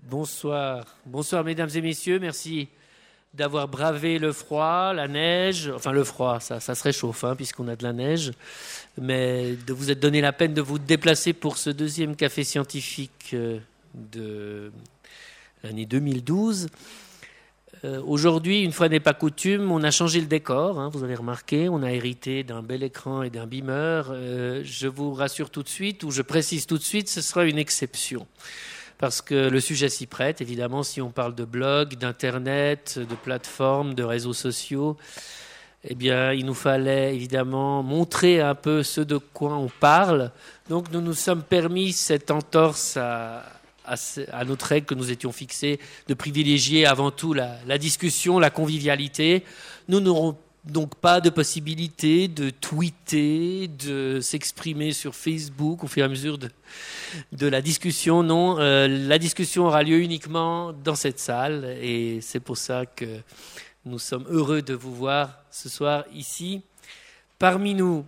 Bonsoir. Bonsoir mesdames et messieurs, merci d'avoir bravé le froid, la neige, enfin le froid, ça se réchauffe puisqu'on a de la neige, mais de vous être donné la peine de vous déplacer pour ce deuxième café scientifique de l'année 2012. Aujourd'hui, une fois n'est pas coutume, on a changé le décor, vous avez remarqué, on a hérité d'un bel écran et d'un beamer. Je vous rassure tout de suite, ou je précise tout de suite, ce sera une exception. Parce que le sujet s'y prête, évidemment, si on parle de blog, d'internet, de plateformes, de réseaux sociaux, eh bien, il nous fallait évidemment montrer un peu ce de quoi on parle. Donc, nous nous sommes permis cette entorse à notre règle que nous étions fixés, de privilégier avant tout la discussion, la convivialité. Nous n'aurons donc pas de possibilité de tweeter, de s'exprimer sur Facebook au fur et à mesure de la discussion. Non, la discussion aura lieu uniquement dans cette salle et c'est pour ça que nous sommes heureux de vous voir ce soir ici parmi nous.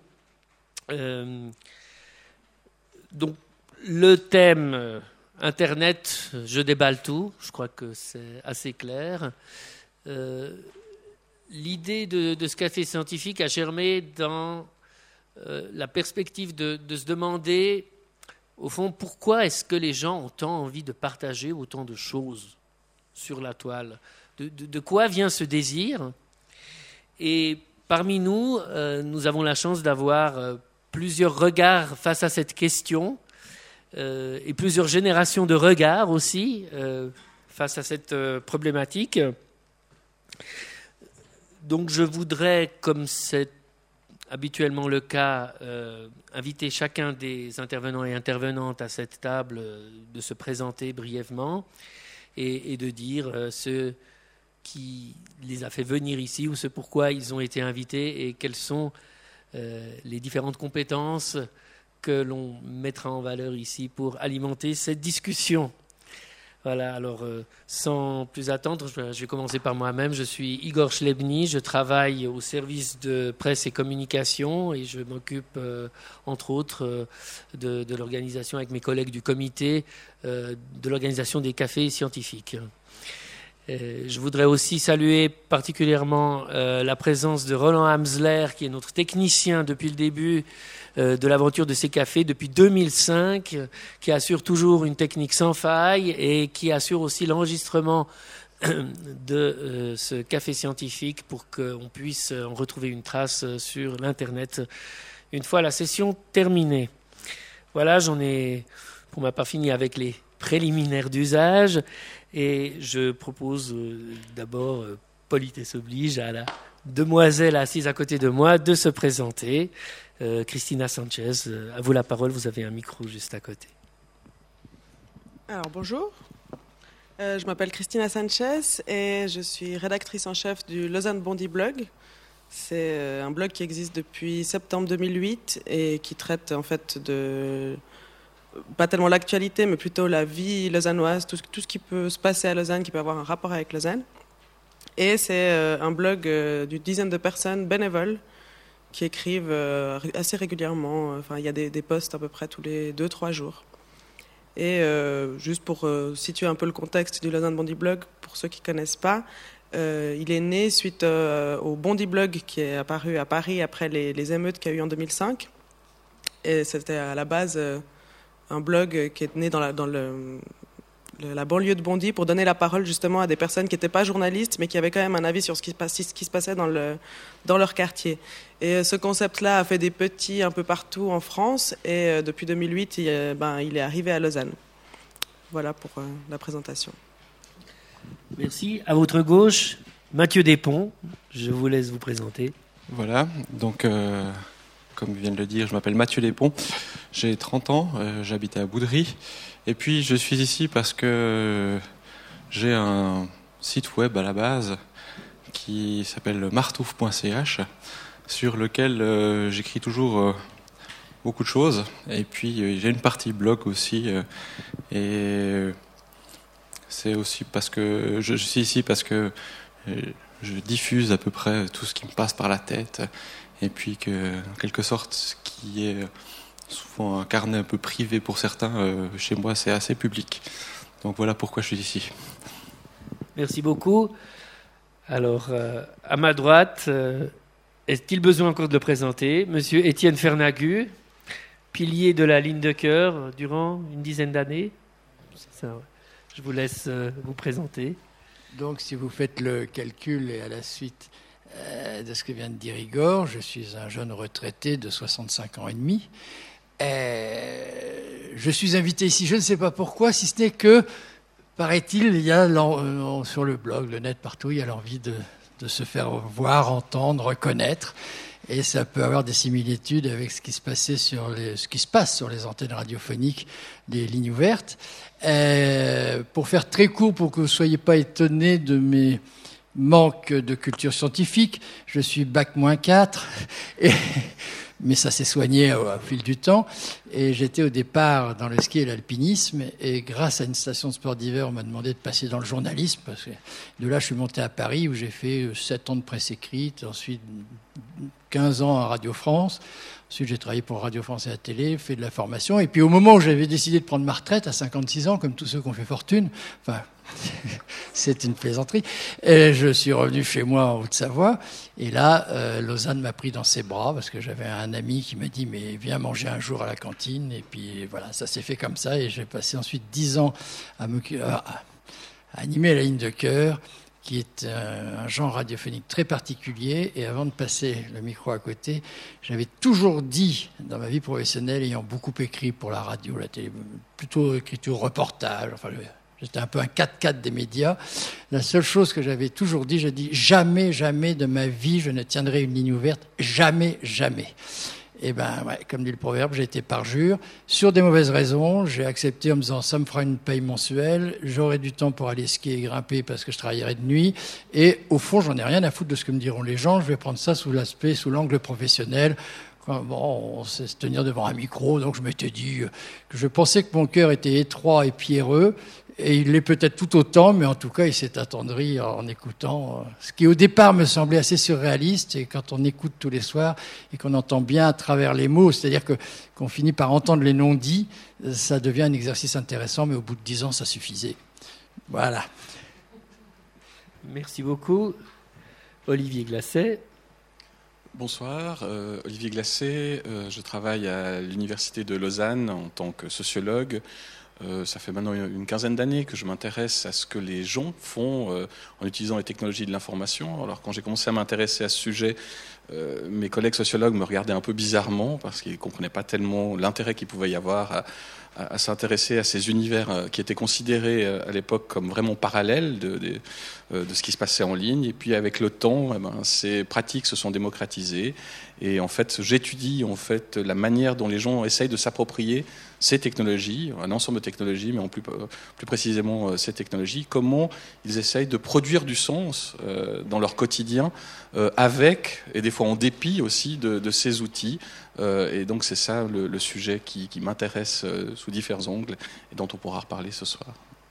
Donc le thème Internet, je déballe tout, je crois que c'est assez clair. L'idée de ce café scientifique a germé dans la perspective de se demander, au fond, pourquoi est-ce que les gens ont tant envie de partager autant de choses sur la toile ? De quoi vient ce désir ? Et parmi nous, nous avons la chance d'avoir plusieurs regards face à cette question et plusieurs générations de regards aussi face à cette problématique. Donc je voudrais, comme c'est habituellement le cas, inviter chacun des intervenants et intervenantes à cette table de se présenter brièvement et de dire ce qui les a fait venir ici ou ce pourquoi ils ont été invités et quelles sont les différentes compétences que l'on mettra en valeur ici pour alimenter cette discussion. Voilà, alors sans plus attendre, je vais commencer par moi-même. Je suis Igor Chlebny, je travaille au service de presse et communication et je m'occupe, entre autres, de l'organisation avec mes collègues du comité, de l'organisation des cafés scientifiques. Je voudrais aussi saluer particulièrement la présence de Roland Hamsler, qui est notre technicien depuis le début de l'aventure de ces cafés, depuis 2005, qui assure toujours une technique sans faille et qui assure aussi l'enregistrement de ce café scientifique pour qu'on puisse en retrouver une trace sur l'Internet une fois la session terminée. Voilà, j'en ai pour ma part fini avec les préliminaires d'usage. Et je propose d'abord, politesse oblige, à la demoiselle assise à côté de moi de se présenter. Cristina Sanchez, à vous la parole, vous avez un micro juste à côté. Alors bonjour, je m'appelle Cristina Sanchez et je suis rédactrice en chef du Lausanne Bondy Blog. C'est un blog qui existe depuis septembre 2008 et qui traite en fait de... pas tellement l'actualité, mais plutôt la vie lausannoise, tout ce qui peut se passer à Lausanne, qui peut avoir un rapport avec Lausanne. Et c'est un blog d'une dizaine de personnes bénévoles qui écrivent assez régulièrement. Enfin, il y a des posts à peu près tous les 2-3 jours. Et juste pour situer un peu le contexte du Lausanne Bondy Blog, pour ceux qui ne connaissent pas, il est né suite au Bondy Blog qui est apparu à Paris après les émeutes qu'il y a eu en 2005. Et c'était à la base... un blog qui est né dans la banlieue de Bondy pour donner la parole justement à des personnes qui n'étaient pas journalistes mais qui avaient quand même un avis sur ce qui se passait dans leur quartier. Et ce concept-là a fait des petits un peu partout en France et depuis 2008, il est arrivé à Lausanne. Voilà pour la présentation. Merci. À votre gauche, Mathieu Despons. Je vous laisse vous présenter. Voilà, donc... Comme vient de le dire, je m'appelle Mathieu Despons, j'ai 30 ans, j'habite à Boudry. Et puis je suis ici parce que j'ai un site web à la base qui s'appelle martouf.ch, sur lequel j'écris toujours beaucoup de choses. Et puis j'ai une partie blog aussi. Et c'est aussi parce que je suis ici parce que je diffuse à peu près tout ce qui me passe par la tête. Et puis que, en quelque sorte, ce qui est souvent un carnet un peu privé pour certains, chez moi, c'est assez public. Donc voilà pourquoi je suis ici. Merci beaucoup. Alors, à ma droite, est-il besoin encore de le présenter? Monsieur Étienne Fernagu, pilier de la ligne de cœur durant une dizaine d'années. C'est ça, ouais. Je vous laisse vous présenter. Donc, si vous faites le calcul et à la suite de ce que vient de dire Igor, je suis un jeune retraité de 65 ans et demi. Je suis invité ici, je ne sais pas pourquoi, si ce n'est que, paraît-il, il y a sur le blog, le net, partout, il y a l'envie de se faire voir, entendre, reconnaître. Et ça peut avoir des similitudes avec ce qui se passe sur les antennes radiophoniques des lignes ouvertes. Pour faire très court, pour que vous ne soyez pas étonnés de mes manques de culture scientifique, je suis bac-4, mais ça s'est soigné au fil du temps. Et j'étais au départ dans le ski et l'alpinisme, et grâce à une station de sport d'hiver, on m'a demandé de passer dans le journalisme, parce que de là, je suis monté à Paris, où j'ai fait 7 ans de presse écrite, ensuite 15 ans à Radio France. Ensuite, j'ai travaillé pour Radio France et la télé, fait de la formation. Et puis, au moment où j'avais décidé de prendre ma retraite, à 56 ans, comme tous ceux qui ont fait fortune, enfin, c'est une plaisanterie, et je suis revenu chez moi en Haute-Savoie. Et là, Lausanne m'a pris dans ses bras, parce que j'avais un ami qui m'a dit « mais viens manger un jour à la cantine ». Et puis, voilà, ça s'est fait comme ça. Et j'ai passé ensuite 10 ans à animer la ligne de cœur, qui est un genre radiophonique très particulier. Et avant de passer le micro à côté, j'avais toujours dit, dans ma vie professionnelle, ayant beaucoup écrit pour la radio, la télé, plutôt écriture reportage, enfin, j'étais un peu un 4x4 des médias. La seule chose que j'avais toujours dit, j'ai dit, jamais, jamais de ma vie, je ne tiendrai une ligne ouverte. Jamais, jamais. Et ben, ouais, comme dit le proverbe, j'ai été parjure. Sur des mauvaises raisons, j'ai accepté en me disant ça me fera une paye mensuelle, j'aurai du temps pour aller skier et grimper parce que je travaillerai de nuit. Et au fond, j'en ai rien à foutre de ce que me diront les gens. Je vais prendre ça sous l'angle professionnel. Bon, on sait se tenir devant un micro, donc je m'étais dit que je pensais que mon cœur était étroit et pierreux. Et il l'est peut-être tout autant, mais en tout cas, il s'est attendri en écoutant. Ce qui, au départ, me semblait assez surréaliste. Et quand on écoute tous les soirs et qu'on entend bien à travers les mots, c'est-à-dire qu'on finit par entendre les non-dits, ça devient un exercice intéressant, mais au bout de 10 ans, ça suffisait. Voilà. Merci beaucoup. Olivier Glacé. Bonsoir, Olivier Glacé. Je travaille à l'Université de Lausanne en tant que sociologue. Ça fait maintenant une quinzaine d'années que je m'intéresse à ce que les gens font en utilisant les technologies de l'information. Alors quand j'ai commencé à m'intéresser à ce sujet, mes collègues sociologues me regardaient un peu bizarrement parce qu'ils ne comprenaient pas tellement l'intérêt qu'il pouvait y avoir à s'intéresser à ces univers qui étaient considérés à l'époque comme vraiment parallèles de ce qui se passait en ligne. Et puis avec le temps, ces pratiques se sont démocratisées. Et en fait, j'étudie la manière dont les gens essayent de s'approprier ces technologies, un ensemble de technologies, mais plus précisément ces technologies, comment ils essayent de produire du sens dans leur quotidien avec, et des fois en dépit aussi, de ces outils. Et donc c'est ça le sujet qui m'intéresse sous différents angles et dont on pourra reparler ce soir.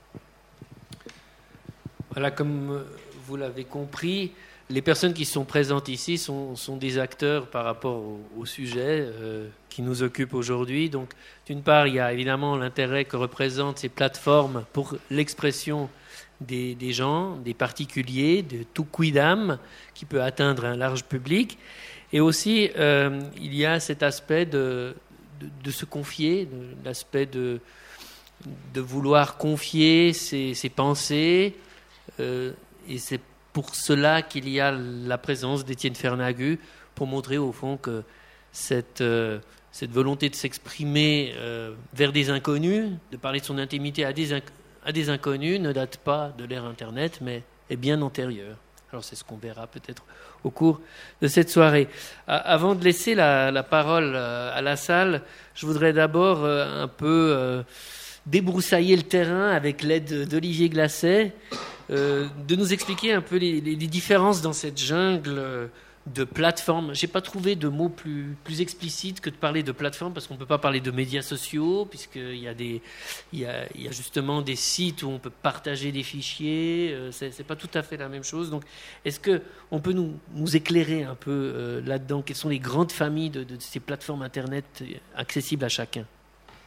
Voilà, comme vous l'avez compris, les personnes qui sont présentes ici sont des acteurs par rapport au sujet qui nous occupe aujourd'hui. Donc, d'une part, il y a évidemment l'intérêt que représentent ces plateformes pour l'expression des gens, des particuliers, de tout quidam qui peut atteindre un large public. Et aussi, il y a cet aspect de se confier, l'aspect de vouloir confier ses pensées. Et c'est pour cela qu'il y a la présence d'Étienne Fernagu, pour montrer au fond que cette volonté de s'exprimer vers des inconnus, de parler de son intimité à des inconnus, ne date pas de l'ère Internet, mais est bien antérieure. Alors c'est ce qu'on verra peut-être au cours de cette soirée. Avant de laisser la parole à la salle, je voudrais d'abord un peu débroussailler le terrain avec l'aide d'Olivier Glacé, de nous expliquer un peu les différences dans cette jungle de plateformes. Je n'ai pas trouvé de mot plus explicite que de parler de plateformes, parce qu'on ne peut pas parler de médias sociaux, puisqu'il y a justement des sites où on peut partager des fichiers. Ce n'est pas tout à fait la même chose. Donc, est-ce qu'on peut nous éclairer un peu là-dedans? Quelles sont les grandes familles de ces plateformes Internet accessibles à chacun?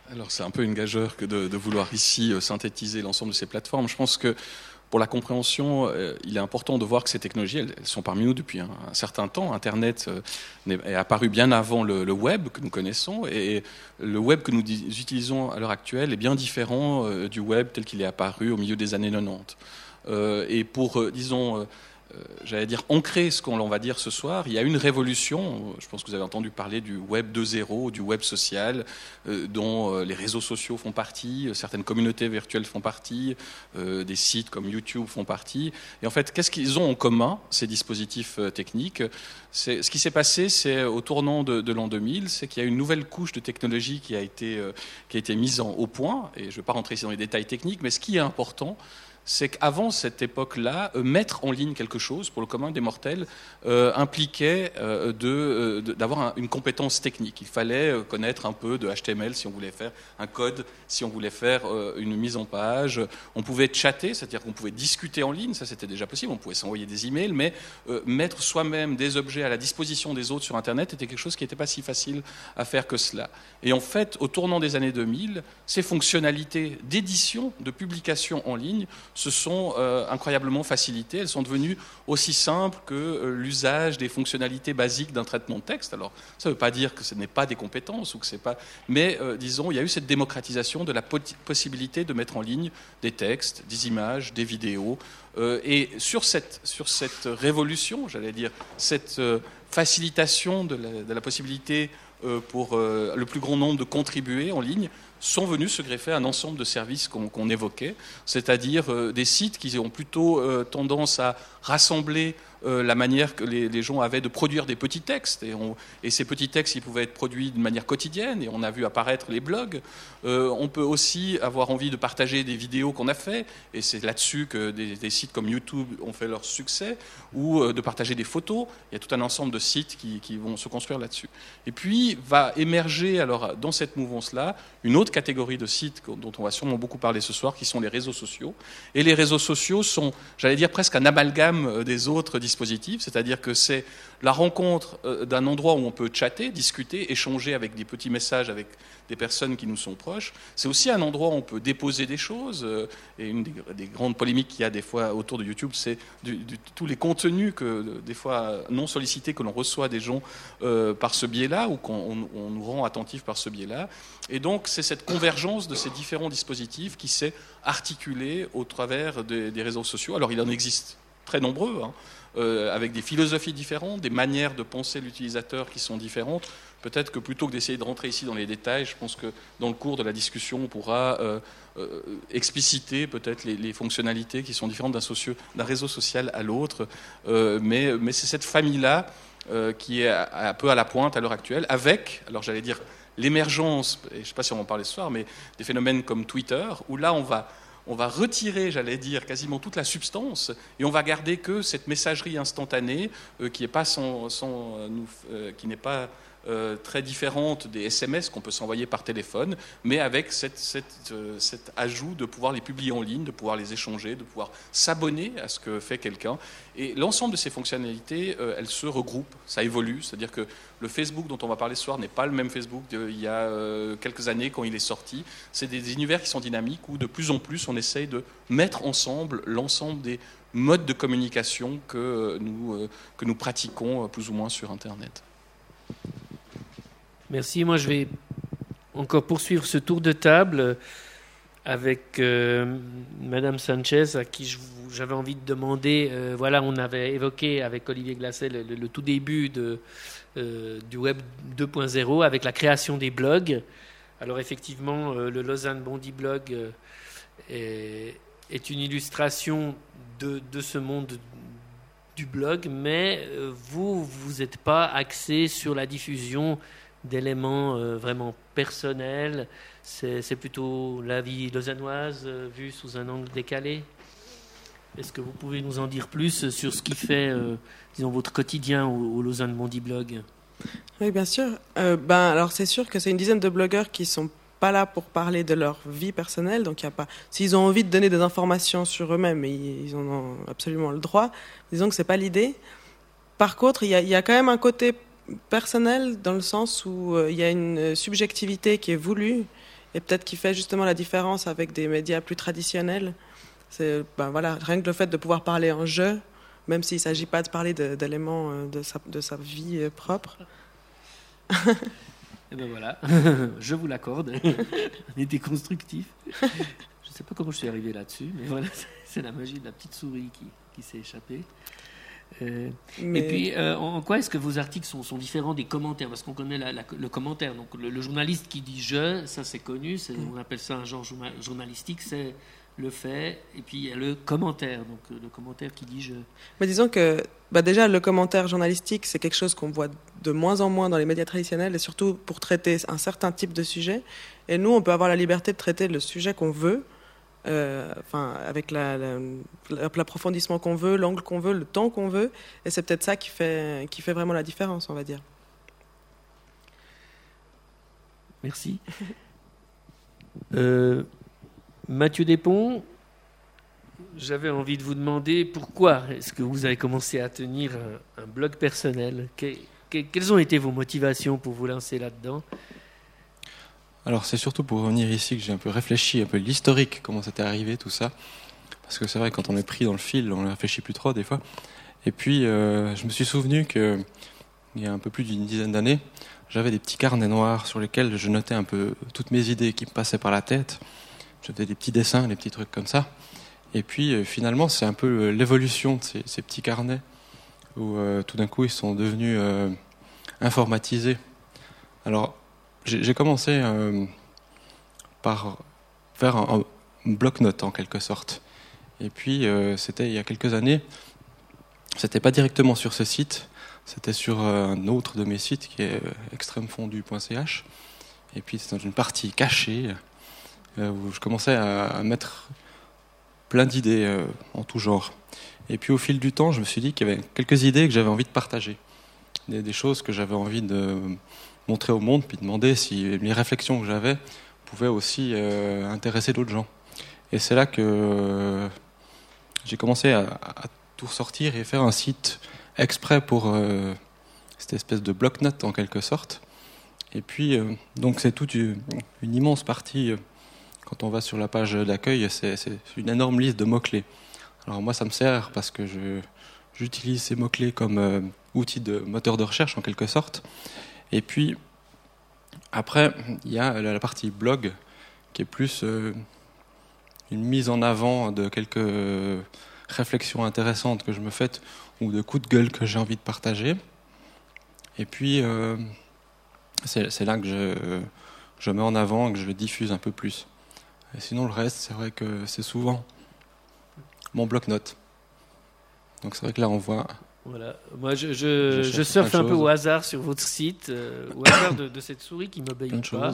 Alors c'est un peu une gageure que de vouloir ici synthétiser l'ensemble de ces plateformes. Je pense que pour la compréhension, il est important de voir que ces technologies, elles sont parmi nous depuis un certain temps. Internet est apparu bien avant le web que nous connaissons, et le web que nous utilisons à l'heure actuelle est bien différent du web tel qu'il est apparu au milieu des années 90. Et pour, disons, j'allais dire ancrer ce qu'on va dire ce soir, il y a une révolution, je pense que vous avez entendu parler du web 2.0, du web social, dont les réseaux sociaux font partie, certaines communautés virtuelles font partie, des sites comme YouTube font partie. Et en fait, qu'est-ce qu'ils ont en commun, ces dispositifs techniques? Ce qui s'est passé, c'est au tournant de l'an 2000, c'est qu'il y a une nouvelle couche de technologie qui a été mise au point, et je ne vais pas rentrer ici dans les détails techniques, mais ce qui est important, c'est qu'avant cette époque-là, mettre en ligne quelque chose pour le commun des mortels impliquait d'avoir une compétence technique. Il fallait connaître un peu de HTML si on voulait faire un code, si on voulait faire une mise en page. On pouvait chatter, c'est-à-dire qu'on pouvait discuter en ligne, ça c'était déjà possible, on pouvait s'envoyer des emails, mais mettre soi-même des objets à la disposition des autres sur Internet était quelque chose qui n'était pas si facile à faire que cela. Et en fait, au tournant des années 2000, ces fonctionnalités d'édition, de publication en ligne, se sont incroyablement facilitées. Elles sont devenues aussi simples que l'usage des fonctionnalités basiques d'un traitement de texte. Alors, ça ne veut pas dire que ce n'est pas des compétences, ou que c'est pas... mais disons, il y a eu cette démocratisation de la possibilité de mettre en ligne des textes, des images, des vidéos. Et sur cette révolution, j'allais dire, cette facilitation de la possibilité pour le plus grand nombre de contribuer en ligne, sont venus se greffer un ensemble de services qu'on évoquait, c'est-à-dire des sites qui ont plutôt tendance à rassembler la manière que les gens avaient de produire des petits textes. Et ces petits textes, ils pouvaient être produits de manière quotidienne, et on a vu apparaître les blogs. On peut aussi avoir envie de partager des vidéos qu'on a fait, et c'est là-dessus que des sites comme YouTube ont fait leur succès, ou de partager des photos. Il y a tout un ensemble de sites qui vont se construire là-dessus. Et puis va émerger, alors, dans cette mouvance-là, une autre catégorie de sites dont on va sûrement beaucoup parler ce soir, qui sont les réseaux sociaux. Et les réseaux sociaux sont, j'allais dire, presque un amalgame des autres dispositifs, c'est-à-dire que c'est la rencontre d'un endroit où on peut chatter, discuter, échanger avec des petits messages avec des personnes qui nous sont proches. C'est aussi un endroit où on peut déposer des choses. Et une des grandes polémiques qu'il y a des fois autour de YouTube, c'est tous les contenus des fois non sollicités que l'on reçoit des gens par ce biais-là, ou qu'on nous rend attentifs par ce biais-là. Et donc, c'est cette convergence de ces différents dispositifs qui s'est articulée au travers des réseaux sociaux. Alors, il en existe très nombreux, avec des philosophies différentes, des manières de penser l'utilisateur qui sont différentes. Peut-être que plutôt que d'essayer de rentrer ici dans les détails, je pense que dans le cours de la discussion, on pourra expliciter peut-être les fonctionnalités qui sont différentes d'un réseau social à l'autre. Mais c'est cette famille-là qui est un peu à la pointe à l'heure actuelle, avec, alors j'allais dire, l'émergence, et je ne sais pas si on va en parler ce soir, mais des phénomènes comme Twitter, où là on va retirer, j'allais dire, quasiment toute la substance, et on va garder que cette messagerie instantanée qui n'est pas très différente des SMS qu'on peut s'envoyer par téléphone, mais avec cet ajout de pouvoir les publier en ligne, de pouvoir les échanger, de pouvoir s'abonner à ce que fait quelqu'un. Et l'ensemble de ces fonctionnalités, elles se regroupent, ça évolue, c'est-à-dire que le Facebook dont on va parler ce soir n'est pas le même Facebook d'il y a quelques années quand il est sorti. C'est des univers qui sont dynamiques où de plus en plus on essaye de mettre ensemble l'ensemble des modes de communication que nous pratiquons plus ou moins sur Internet. Merci. Moi, je vais encore poursuivre ce tour de table avec Madame Sanchez, à qui j'avais envie de demander. Voilà, on avait évoqué avec Olivier Glasset le tout début du Web 2.0 avec la création des blogs. Alors effectivement, le Lausanne Bondy Blog est une illustration de ce monde du blog, mais vous n'êtes pas axé sur la diffusion d'éléments vraiment personnels. C'est plutôt la vie lausannoise vue sous un angle décalé. Est-ce que vous pouvez nous en dire plus sur ce qui fait disons, votre quotidien au Lausanne Bondy Blog? Oui, bien sûr. Alors c'est sûr que c'est une dizaine de blogueurs qui sont pas là pour parler de leur vie personnelle, donc il y a pas. S'ils ont envie de donner des informations sur eux-mêmes, ils en ont absolument le droit. Disons que c'est pas l'idée. Par contre, il y a quand même un côté personnel dans le sens où il y a une subjectivité qui est voulue et peut-être qui fait justement la différence avec des médias plus traditionnels. C'est voilà, rien que le fait de pouvoir parler en jeu, même s'il ne s'agit pas de parler d'éléments de sa vie propre. Et ben voilà, je vous l'accorde, on était constructif. Je ne sais pas comment je suis arrivé là-dessus, mais voilà, c'est la magie de la petite souris qui s'est échappée. Et puis, en quoi est-ce que vos articles sont différents des commentaires? Parce qu'on connaît le commentaire. Donc, le journaliste qui dit « je », ça c'est connu, on appelle ça un genre journalistique, c'est le fait, et puis il y a le commentaire, donc le commentaire qui dit « je ». Mais disons que déjà, le commentaire journalistique, c'est quelque chose qu'on voit de moins en moins dans les médias traditionnels, et surtout pour traiter un certain type de sujet. Et nous, on peut avoir la liberté de traiter le sujet qu'on veut, avec l'approfondissement qu'on veut, l'angle qu'on veut, le temps qu'on veut, et c'est peut-être ça qui fait vraiment la différence, on va dire. Merci. Mathieu Despons, j'avais envie de vous demander pourquoi est-ce que vous avez commencé à tenir un blog personnel. Quelles ont été vos motivations pour vous lancer là-dedans? Alors c'est surtout pour revenir ici que j'ai un peu réfléchi, un peu l'historique, comment c'était arrivé tout ça. Parce que c'est vrai, quand on est pris dans le fil, on ne réfléchit plus trop des fois. Et puis je me suis souvenu qu'il y a un peu plus d'une dizaine d'années, j'avais des petits carnets noirs sur lesquels je notais un peu toutes mes idées qui me passaient par la tête. Je faisais des petits dessins, des petits trucs comme ça. Et puis finalement, c'est un peu l'évolution de ces petits carnets où tout d'un coup, ils sont devenus informatisés. Alors, j'ai commencé par faire un bloc-notes en quelque sorte. Et puis, c'était il y a quelques années. C'était pas directement sur ce site, c'était sur un autre de mes sites qui est extremefondu.ch. Et puis, c'est dans une partie cachée où je commençais à mettre plein d'idées en tout genre. Et puis, au fil du temps, je me suis dit qu'il y avait quelques idées que j'avais envie de partager. Des choses que j'avais envie de montrer au monde, puis demander si les réflexions que j'avais pouvaient aussi intéresser d'autres gens. Et c'est là que j'ai commencé à tout ressortir et faire un site exprès pour cette espèce de bloc-notes en quelque sorte. Et puis, donc c'est toute une immense partie, quand on va sur la page d'accueil, c'est une énorme liste de mots-clés. Alors moi, ça me sert parce que j'utilise ces mots-clés comme outil de moteur de recherche en quelque sorte. Et puis, après, il y a la partie blog qui est plus une mise en avant de quelques réflexions intéressantes que je me fais ou de coups de gueule que j'ai envie de partager. Et puis, c'est là que je mets en avant et que je le diffuse un peu plus. Et sinon, le reste, c'est vrai que c'est souvent mon bloc-notes. Donc c'est vrai que là, on voit... Voilà. Moi, je surfe un peu au hasard sur votre site, au hasard de cette souris qui ne m'obéit pas.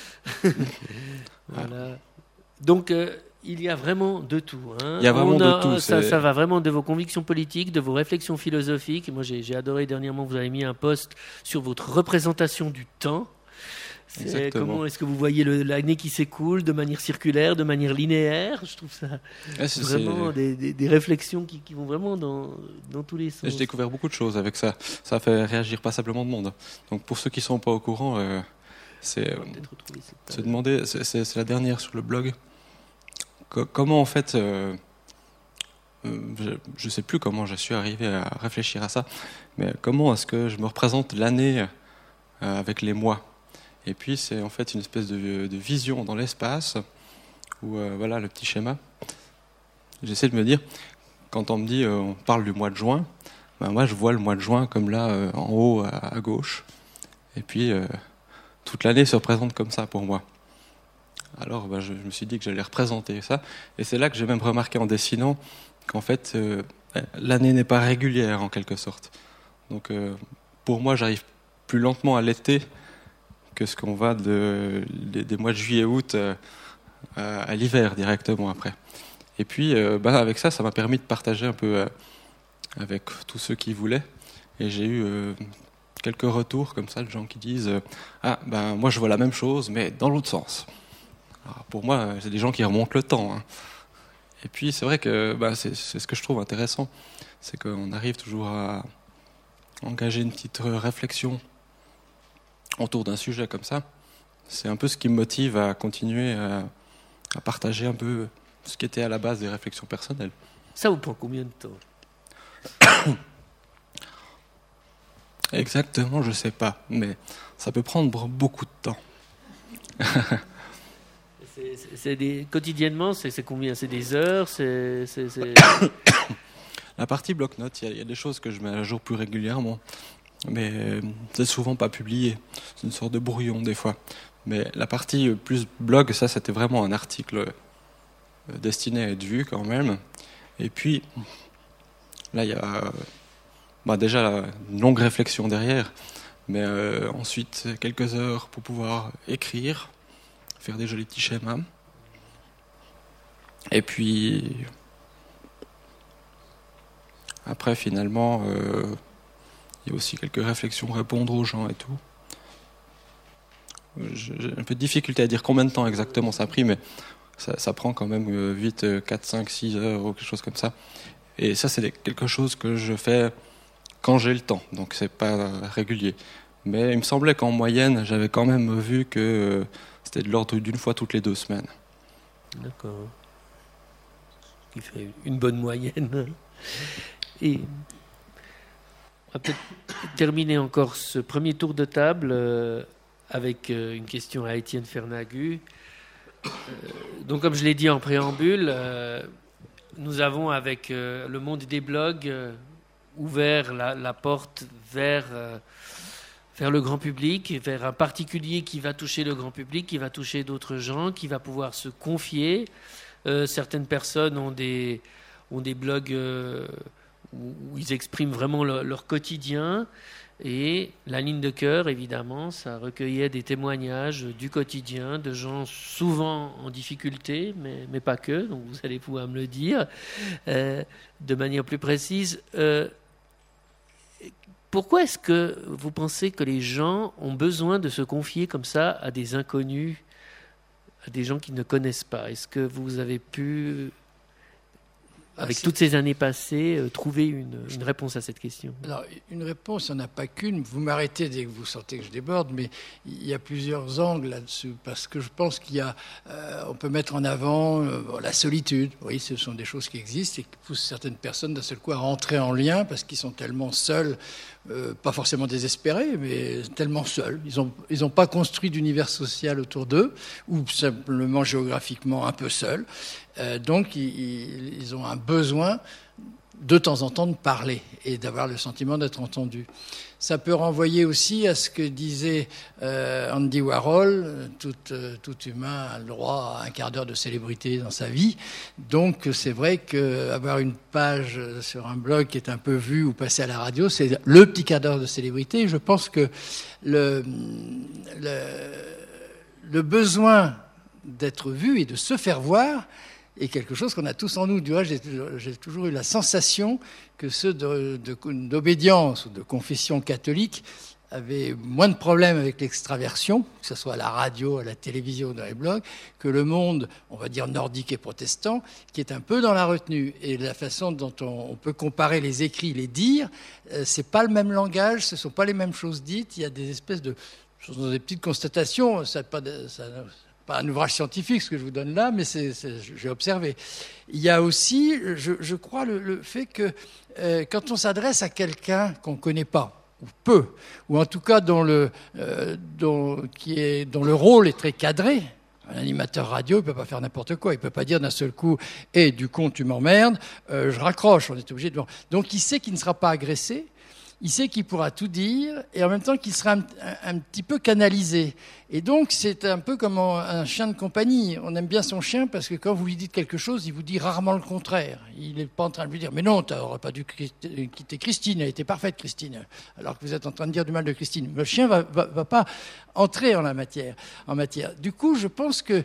Voilà. Donc, il y a vraiment de tout. Hein. Il y a vraiment de tout. Ça va vraiment de vos convictions politiques, de vos réflexions philosophiques. Moi, j'ai adoré dernièrement, vous avez mis un post sur votre représentation du temps. Comment est-ce que vous voyez l'année qui s'écoule de manière circulaire, de manière linéaire? Je trouve ça vraiment des réflexions qui vont vraiment dans tous les sens. J'ai découvert beaucoup de choses avec ça. Ça a fait réagir passablement de monde. Donc pour ceux qui ne sont pas au courant, c'est demander, c'est la dernière sur le blog. Comment en fait, je ne sais plus comment je suis arrivé à réfléchir à ça, mais comment est-ce que je me représente l'année avec les mois? Et puis c'est en fait une espèce de vision dans l'espace où voilà le petit schéma. J'essaie de me dire, quand on me dit on parle du mois de juin, ben moi je vois le mois de juin comme là en haut à gauche. Et puis toute l'année se représente comme ça pour moi. Alors je me suis dit que j'allais représenter ça. Et c'est là que j'ai même remarqué en dessinant qu'en fait l'année n'est pas régulière en quelque sorte. Donc pour moi j'arrive plus lentement à l'été que ce qu'on va des mois de juillet-août à l'hiver directement après. Et puis avec ça m'a permis de partager un peu avec tous ceux qui voulaient. Et j'ai eu quelques retours comme ça de gens qui disent moi je vois la même chose mais dans l'autre sens. Alors, pour moi c'est des gens qui remontent le temps. Hein. Et puis c'est vrai que c'est ce que je trouve intéressant, c'est qu'on arrive toujours à engager une petite réflexion autour d'un sujet comme ça, c'est un peu ce qui me motive à continuer à partager un peu ce qui était à la base des réflexions personnelles. Ça vous prend combien de temps? Exactement, je sais pas, mais ça peut prendre beaucoup de temps. Quotidiennement, c'est combien? C'est des heures? La partie bloc-notes, il y a des choses que je mets à jour plus régulièrement, mais c'est souvent pas publié. C'est une sorte de brouillon des fois. Mais la partie plus blog, ça c'était vraiment un article destiné à être vu quand même. Et puis, là il y a déjà une longue réflexion derrière, mais ensuite quelques heures pour pouvoir écrire, faire des jolis petits schémas. Et puis, après finalement, il y a aussi quelques réflexions, répondre aux gens et tout. J'ai un peu de difficulté à dire combien de temps exactement ça a pris, mais ça prend quand même vite 4, 5, 6 heures ou quelque chose comme ça. Et ça, c'est quelque chose que je fais quand j'ai le temps, donc c'est pas régulier. Mais il me semblait qu'en moyenne, j'avais quand même vu que c'était de l'ordre d'une fois toutes les 2 semaines. D'accord. Ce qui fait une bonne moyenne. Et on va peut-être terminer encore ce premier tour de table avec une question à Étienne Fernagu. Donc, comme je l'ai dit en préambule, nous avons avec le monde des blogs ouvert la porte vers le grand public, vers un particulier qui va toucher le grand public, qui va toucher d'autres gens, qui va pouvoir se confier. Certaines personnes ont des blogs où ils expriment vraiment leur quotidien. Et la ligne de cœur, évidemment, ça recueillait des témoignages du quotidien de gens souvent en difficulté, mais pas que, donc vous allez pouvoir me le dire de manière plus précise. Pourquoi est-ce que vous pensez que les gens ont besoin de se confier comme ça à des inconnus, à des gens qu'ils ne connaissent pas? Est-ce que vous avez pu, avec toutes ces années passées, trouver une réponse à cette question? Alors, une réponse, il n'y en a pas qu'une. Vous m'arrêtez dès que vous sentez que je déborde, mais il y a plusieurs angles là-dessus, parce que je pense qu'il y a, on peut mettre en avant la solitude. Oui, ce sont des choses qui existent et qui poussent certaines personnes d'un seul coup à rentrer en lien, parce qu'ils sont tellement seuls, pas forcément désespérés, mais tellement seuls. Ils ont pas construit d'univers social autour d'eux, ou simplement géographiquement un peu seuls. Donc, ils ont un besoin de temps en temps de parler et d'avoir le sentiment d'être entendu. Ça peut renvoyer aussi à ce que disait Andy Warhol, tout humain a le droit à un quart d'heure de célébrité dans sa vie. Donc c'est vrai qu'avoir une page sur un blog qui est un peu vue ou passée à la radio, c'est le petit quart d'heure de célébrité. Je pense que le besoin d'être vu et de se faire voir est quelque chose qu'on a tous en nous. Du reste, j'ai toujours eu la sensation que ceux d'obédience ou de confession catholique avaient moins de problèmes avec l'extraversion, que ce soit à la radio, à la télévision, dans les blogs, que le monde, on va dire nordique et protestant, qui est un peu dans la retenue. Et la façon dont on peut comparer les écrits, les dires, c'est pas le même langage, ce sont pas les mêmes choses dites. Il y a des espèces de, ce sont des petites constatations. Ça pas un ouvrage scientifique ce que je vous donne là, mais j'ai observé. Il y a aussi, je crois, le fait que quand on s'adresse à quelqu'un qu'on ne connaît pas, ou peu, ou en tout cas dont le rôle est très cadré, un animateur radio, il ne peut pas faire n'importe quoi. Il ne peut pas dire d'un seul coup « Eh, du con, tu m'emmerdes, je raccroche ». On est obligé de... Donc il sait qu'il ne sera pas agressé, il sait qu'il pourra tout dire, et en même temps qu'il sera un petit peu canalisé. Et donc, c'est un peu comme un chien de compagnie. On aime bien son chien parce que quand vous lui dites quelque chose, il vous dit rarement le contraire. Il n'est pas en train de lui dire « Mais non, tu n'aurais pas dû quitter Christine, elle était parfaite, Christine. » Alors que vous êtes en train de dire du mal de Christine. Le chien va pas entrer en matière. Du coup, je pense que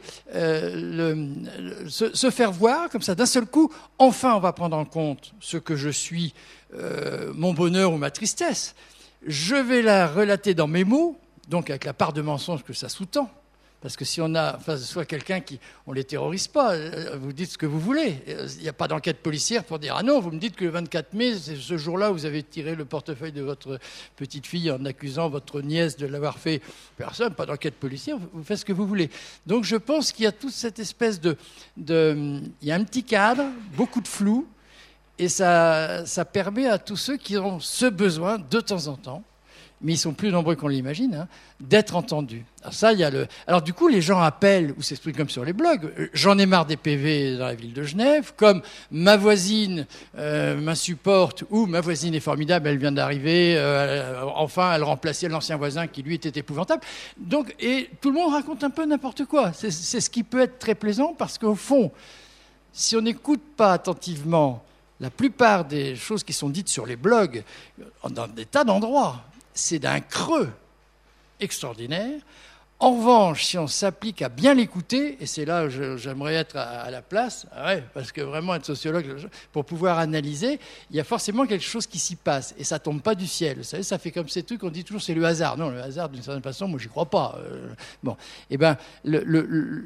se faire voir comme ça, d'un seul coup, enfin, on va prendre en compte ce que je suis, mon bonheur ou ma tristesse. Je vais la relater dans mes mots, donc avec la part de mensonge que ça sous-tend, Parce que si on a en face de soi quelqu'un qui... On ne les terrorise pas, vous dites ce que vous voulez. Il n'y a pas d'enquête policière pour dire « Ah non, vous me dites que le 24 mai, c'est ce jour-là où vous avez tiré le portefeuille de votre petite fille en accusant votre nièce de l'avoir fait. » Personne, pas d'enquête policière, vous faites ce que vous voulez. Donc je pense qu'il y a toute cette espèce de... Il y a un petit cadre, beaucoup de flou, et ça permet à tous ceux qui ont ce besoin, de temps en temps, mais ils sont plus nombreux qu'on l'imagine, hein, d'être entendus. Alors ça, il y a Alors du coup, les gens appellent ou s'expriment comme sur les blogs. J'en ai marre des PV dans la ville de Genève, comme ma voisine m'insupporte ou ma voisine est formidable, elle vient d'arriver, enfin elle remplaçait l'ancien voisin qui lui était épouvantable. Donc, et tout le monde raconte un peu n'importe quoi. C'est ce qui peut être très plaisant parce qu'au fond, si on n'écoute pas attentivement la plupart des choses qui sont dites sur les blogs, dans des tas d'endroits, c'est d'un creux extraordinaire. En revanche, si on s'applique à bien l'écouter, et c'est là où j'aimerais être à la place, parce que vraiment être sociologue, pour pouvoir analyser, il y a forcément quelque chose qui s'y passe, et ça ne tombe pas du ciel. Vous savez, ça fait comme ces trucs, on dit toujours c'est le hasard. Non, le hasard, d'une certaine façon, moi, j'y crois pas. Bon, eh ben, le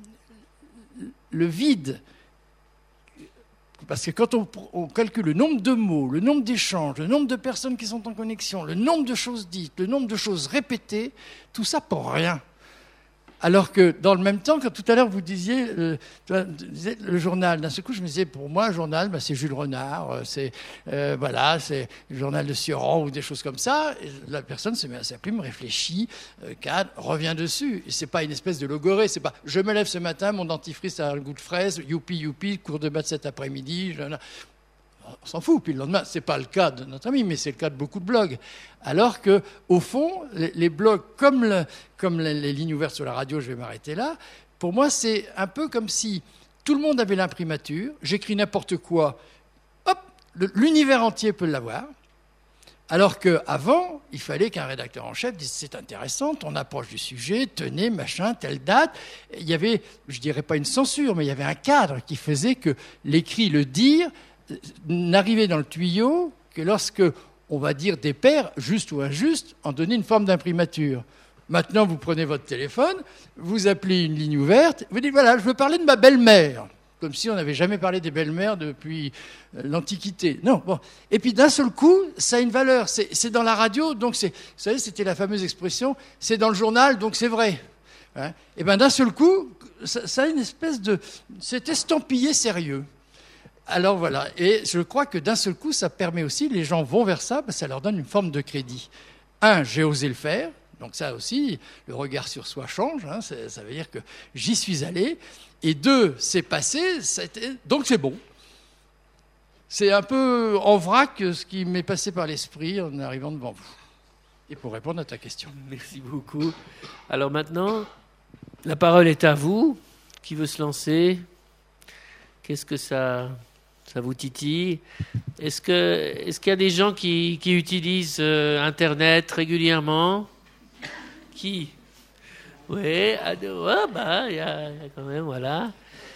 vide... Parce que quand on calcule le nombre de mots, le nombre d'échanges, le nombre de personnes qui sont en connexion, le nombre de choses dites, le nombre de choses répétées, tout ça pour rien. Alors que dans le même temps, quand tout à l'heure vous disiez le journal, d'un seul coup je me disais, pour moi un journal, c'est Jules Renard, c'est le journal de Sioran ou des choses comme ça. Et la personne se met à sa plume, réfléchit, cadre, revient dessus. Et c'est pas une espèce de logorée, c'est pas je me lève ce matin, mon dentifrice a un goût de fraise, youpi youpi, cours de maths cet après-midi. On s'en fout. Puis le lendemain, c'est pas le cas de notre ami, mais c'est le cas de beaucoup de blogs. Alors que, au fond, les blogs, comme les lignes ouvertes sur la radio, je vais m'arrêter là. Pour moi, c'est un peu comme si tout le monde avait l'imprimature. J'écris n'importe quoi. Hop, l'univers entier peut l'avoir. Alors qu'avant, il fallait qu'un rédacteur en chef dise c'est intéressant, on approche du sujet, tenez, machin, telle date. Il y avait, je dirais pas une censure, mais il y avait un cadre qui faisait que l'écrit, le dire, n'arrivait dans le tuyau que lorsque, on va dire, des pairs, justes ou injustes, en donnaient une forme d'imprimature. Maintenant, vous prenez votre téléphone, vous appelez une ligne ouverte, vous dites, voilà, je veux parler de ma belle-mère. Comme si on n'avait jamais parlé des belles-mères depuis l'Antiquité. Non, bon. Et puis d'un seul coup, ça a une valeur. C'est dans la radio, donc vous savez, c'était la fameuse expression, c'est dans le journal, donc c'est vrai. Hein? Et bien d'un seul coup, ça a une espèce de... C'est estampillé sérieux. Alors voilà, et je crois que d'un seul coup, ça permet aussi, les gens vont vers ça, ça leur donne une forme de crédit. J'ai osé le faire, donc ça aussi, le regard sur soi change, hein, ça veut dire que j'y suis allé. Et 2, c'est passé, donc c'est bon. C'est un peu en vrac ce qui m'est passé par l'esprit en arrivant devant vous. Et pour répondre à ta question. Merci beaucoup. Alors maintenant, la parole est à vous. Qui veut se lancer ? Qu'est-ce que ça vous titille ? Est-ce qu'il y a des gens qui utilisent Internet régulièrement ? Qui ? Oui, il y a quand même, voilà.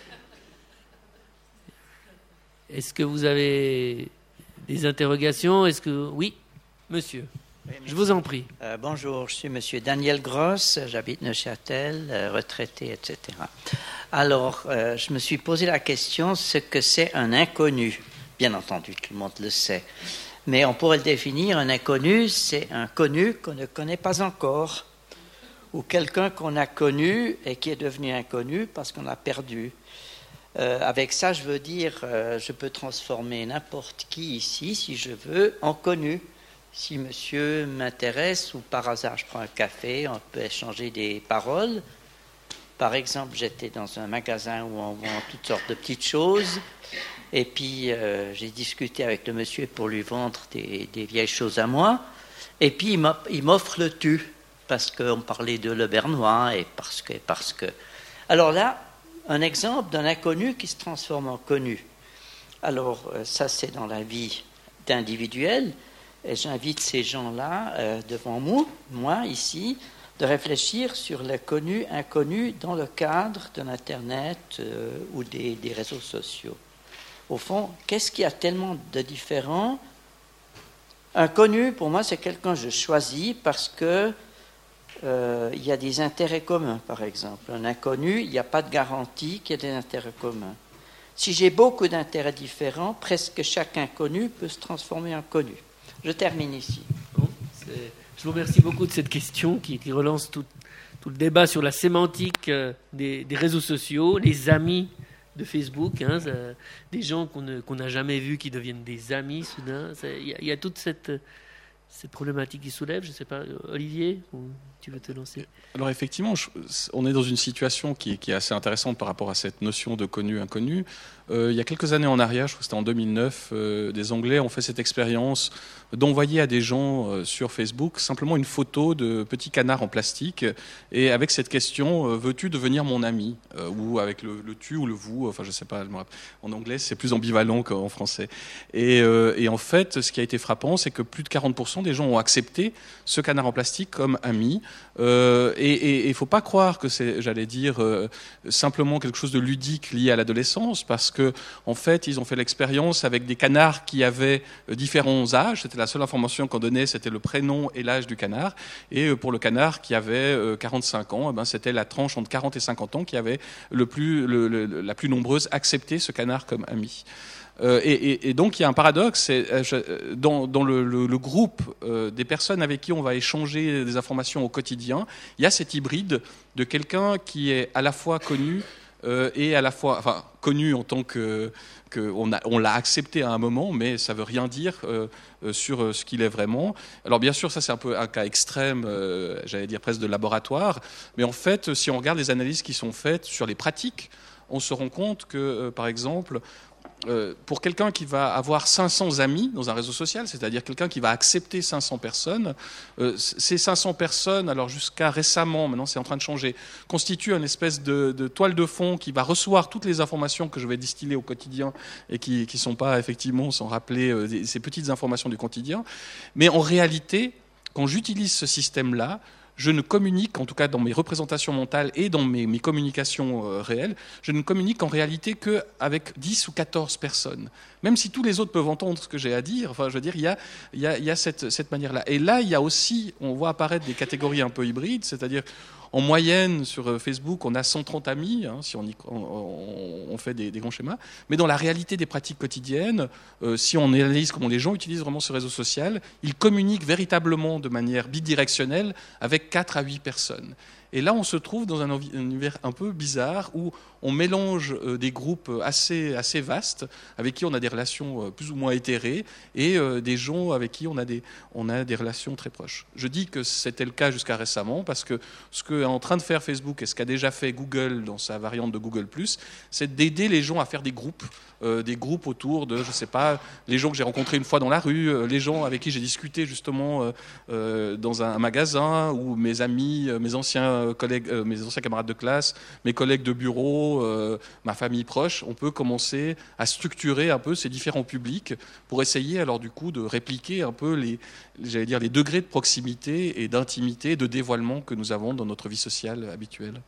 Est-ce que vous avez des interrogations ? Oui, monsieur. Oui, je vous en prie. Bonjour, je suis monsieur Daniel Gross, j'habite Neuchâtel, retraité, etc. Alors, je me suis posé la question, ce que c'est un inconnu. Bien entendu, tout le monde le sait. Mais on pourrait le définir, un inconnu, c'est un connu qu'on ne connaît pas encore. Ou quelqu'un qu'on a connu et qui est devenu inconnu parce qu'on l'a perdu. Avec ça, je veux dire, je peux transformer n'importe qui ici, si je veux, en connu. Si monsieur m'intéresse ou par hasard je prends un café, on peut échanger des paroles. Par exemple, j'étais dans un magasin où on vend toutes sortes de petites choses. Et puis, j'ai discuté avec le monsieur pour lui vendre des vieilles choses à moi. Et puis, il m'offre le tu. Parce qu'on parlait de Le Bernois et parce que... Alors là, un exemple d'un inconnu qui se transforme en connu. Alors, ça, c'est dans la vie d'individuel. Et j'invite ces gens-là, devant moi, ici, de réfléchir sur le connu-inconnu dans le cadre de l'Internet ou des réseaux sociaux. Au fond, qu'est-ce qu'il y a tellement de différent ? Un connu, pour moi, c'est quelqu'un que je choisis parce que il y a des intérêts communs, par exemple. Un inconnu, il n'y a pas de garantie qu'il y ait des intérêts communs. Si j'ai beaucoup d'intérêts différents, presque chaque inconnu peut se transformer en connu. Je termine ici. Bon, je vous remercie beaucoup de cette question qui relance tout le débat sur la sémantique des réseaux sociaux, les amis de Facebook, hein, des gens qu'on n'a jamais vus qui deviennent des amis soudain. Il y a toute cette problématique qui soulève. Je ne sais pas, Olivier, ou tu veux te lancer? Alors effectivement, on est dans une situation qui est assez intéressante par rapport à cette notion de connu-inconnu. Il y a quelques années en arrière, je crois que c'était en 2009, des Anglais ont fait cette expérience d'envoyer à des gens sur Facebook simplement une photo de petits canards en plastique et avec cette question veux-tu devenir mon ami ou avec le tu ou le vous, enfin je sais pas, en anglais c'est plus ambivalent qu'en français. Et en fait, ce qui a été frappant, c'est que plus de 40% des gens ont accepté ce canard en plastique comme ami. Et il faut pas croire que c'est, j'allais dire, simplement quelque chose de ludique lié à l'adolescence, parce que en fait, ils ont fait l'expérience avec des canards qui avaient différents âges. C'était la seule information qu'on donnait, c'était le prénom et l'âge du canard. Et pour le canard qui avait 45 ans, eh ben, c'était la tranche entre 40 et 50 ans qui avait la plus nombreuse accepté ce canard comme ami. Et donc il y a un paradoxe, dans le groupe des personnes avec qui on va échanger des informations au quotidien, il y a cet hybride de quelqu'un qui est à la fois connu et à la fois, enfin connu en tant que on l'a accepté à un moment, mais ça veut rien dire sur ce qu'il est vraiment. Alors bien sûr, ça c'est un peu un cas extrême, j'allais dire presque de laboratoire, mais en fait, si on regarde les analyses qui sont faites sur les pratiques, on se rend compte que, par exemple, pour quelqu'un qui va avoir 500 amis dans un réseau social, c'est-à-dire quelqu'un qui va accepter 500 personnes, ces 500 personnes, alors jusqu'à récemment, maintenant c'est en train de changer, constituent une espèce de toile de fond qui va recevoir toutes les informations que je vais distiller au quotidien et qui ne sont pas effectivement, sans rappeler ces petites informations du quotidien. Mais en réalité, quand j'utilise ce système-là, je ne communique, en tout cas dans mes représentations mentales et dans mes communications réelles, je ne communique en réalité qu'avec 10 ou 14 personnes. Même si tous les autres peuvent entendre ce que j'ai à dire, enfin, je veux dire, il y a cette manière-là. Et là, il y a aussi, on voit apparaître des catégories un peu hybrides, c'est-à-dire, en moyenne, sur Facebook, on a 130 amis, hein, si on fait des grands schémas. Mais dans la réalité des pratiques quotidiennes, si on analyse comment les gens utilisent vraiment ce réseau social, ils communiquent véritablement de manière bidirectionnelle avec 4 à 8 personnes. Et là, on se trouve dans un univers un peu bizarre où on mélange des groupes assez vastes, avec qui on a des relations plus ou moins éthérées, et des gens avec qui on a des relations très proches. Je dis que c'était le cas jusqu'à récemment, parce que ce qu'est en train de faire Facebook et ce qu'a déjà fait Google dans sa variante de Google+, c'est d'aider les gens à faire des groupes autour de, je sais pas, les gens que j'ai rencontrés une fois dans la rue, les gens avec qui j'ai discuté justement dans un magasin, ou mes amis, mes anciens collègues, mes anciens camarades de classe, mes collègues de bureau, ma famille proche. On peut commencer à structurer un peu ces différents publics pour essayer alors du coup de répliquer un peu les degrés de proximité et d'intimité, de dévoilement que nous avons dans notre vie sociale habituelle.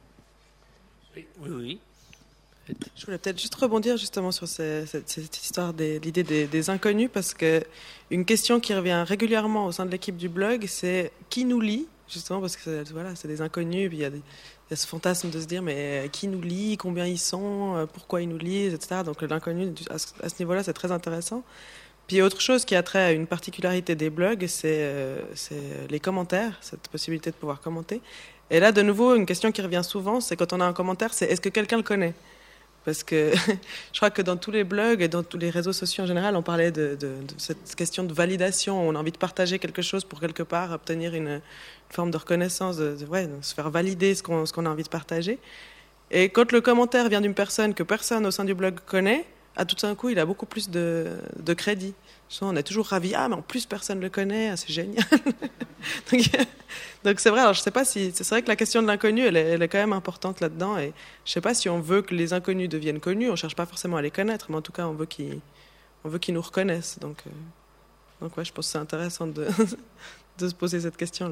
Oui. Je voulais peut-être juste rebondir justement sur cette histoire l'idée des inconnus, parce que une question qui revient régulièrement au sein de l'équipe du blog, c'est qui nous lit, justement, parce que voilà, c'est des inconnus, puis il y a ce fantasme de se dire mais qui nous lit, combien ils sont, pourquoi ils nous lisent, etc. Donc l'inconnu à ce niveau-là, c'est très intéressant. Puis autre chose qui a trait à une particularité des blogs, c'est les commentaires, cette possibilité de pouvoir commenter. Et là, de nouveau, une question qui revient souvent, c'est quand on a un commentaire, c'est est-ce que quelqu'un le connaît ? Parce que je crois que dans tous les blogs et dans tous les réseaux sociaux en général, on parlait de cette question de validation. On a envie de partager quelque chose pour quelque part obtenir une forme de reconnaissance, de se faire valider ce qu'on a envie de partager. Et quand le commentaire vient d'une personne que personne au sein du blog connaît, à tout d'un coup, il a beaucoup plus de crédit. On est toujours ravis. Ah, mais en plus, personne ne le connaît. Ah, c'est génial. Donc, c'est vrai. Alors, je sais pas si... C'est vrai que la question de l'inconnu, elle est quand même importante là-dedans. Et je sais pas si on veut que les inconnus deviennent connus. On cherche pas forcément à les connaître. Mais en tout cas, on veut qu'ils nous reconnaissent. Donc ouais, je pense que c'est intéressant de se poser cette question-là.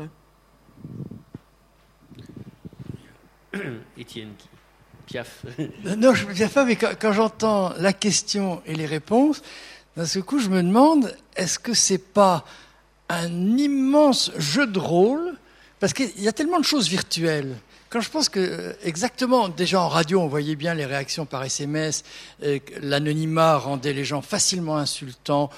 Étienne, Piaf. Non, je ne me pas, mais quand j'entends la question et les réponses, d'un seul coup, je me demande, est-ce que c'est pas un immense jeu de rôle Parce qu'il y a tellement de choses virtuelles. Quand je pense que, exactement, déjà en radio, on voyait bien les réactions par SMS, l'anonymat rendait les gens facilement insultants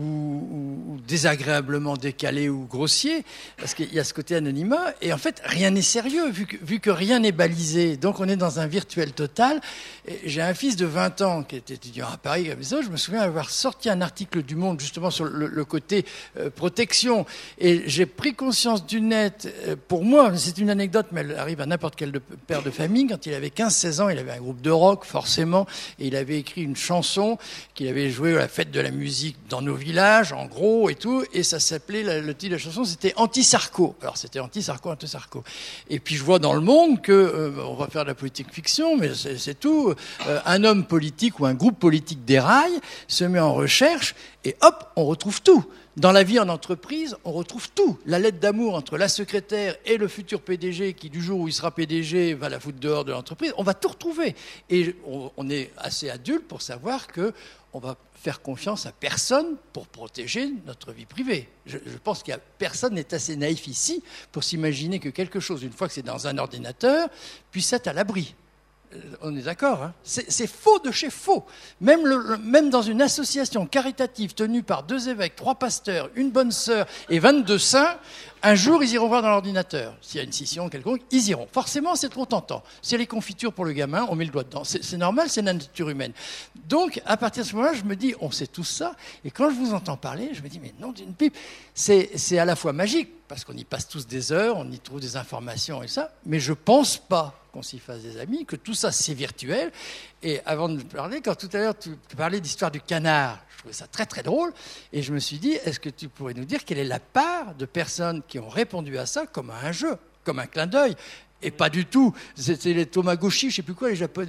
ou désagréablement décalés ou grossiers, parce qu'il y a ce côté anonymat, et en fait, rien n'est sérieux, vu que rien n'est balisé. Donc on est dans un virtuel total. Et j'ai un fils de 20 ans qui est étudiant à Paris, comme ça, je me souviens avoir sorti un article du Monde, justement, sur le côté protection. Et j'ai pris conscience du net. Pour moi, c'est une anecdote, mais elle arrive à n'importe quel père de famille. Quand il avait 15-16 ans, il avait un groupe de rock, forcément, et il avait écrit une chanson qu'il avait jouée à la fête de la musique dans nos villages, en gros, et tout, et ça s'appelait, le titre de la chanson, c'était Anti-Sarko. Alors, c'était Anti-Sarko, Anti-Sarko. Et puis, je vois dans le monde que, on va faire de la politique fiction, mais c'est tout, un homme politique ou un groupe politique déraille, se met en recherche, et hop, on retrouve tout. Dans la vie en entreprise, on retrouve tout. La lettre d'amour entre la secrétaire et le futur PDG qui, du jour où il sera PDG, va la foutre dehors de l'entreprise. On va tout retrouver. Et on est assez adulte pour savoir qu'on va faire confiance à personne pour protéger notre vie privée. Je pense qu'il y a personne n'est assez naïf ici pour s'imaginer que quelque chose, une fois que c'est dans un ordinateur, puisse être à l'abri. On est d'accord, hein. C'est faux de chez faux. Même dans une association caritative tenue par 2 évêques, 3 pasteurs, une bonne sœur et 22 saints, un jour, ils iront voir dans l'ordinateur. S'il y a une scission quelconque, ils iront. Forcément, c'est trop tentant. C'est les confitures pour le gamin, on met le doigt dedans. C'est normal, c'est la nature humaine. Donc, à partir de ce moment-là, je me dis, on sait tout ça. Et quand je vous entends parler, je me dis, mais non d'une pipe. C'est à la fois magique, parce qu'on y passe tous des heures, on y trouve des informations et ça. Mais je pense pas qu'on s'y fasse des amis, que tout ça, c'est virtuel. Et avant de parler, quand tout à l'heure, tu parlais d'histoire du canard, je trouvais ça très, très drôle. Et je me suis dit, est-ce que tu pourrais nous dire quelle est la part de personnes qui ont répondu à ça comme à un jeu, comme un clin d'œil? Et pas du tout. C'était les Tamagotchi, je sais plus quoi, les Japonais.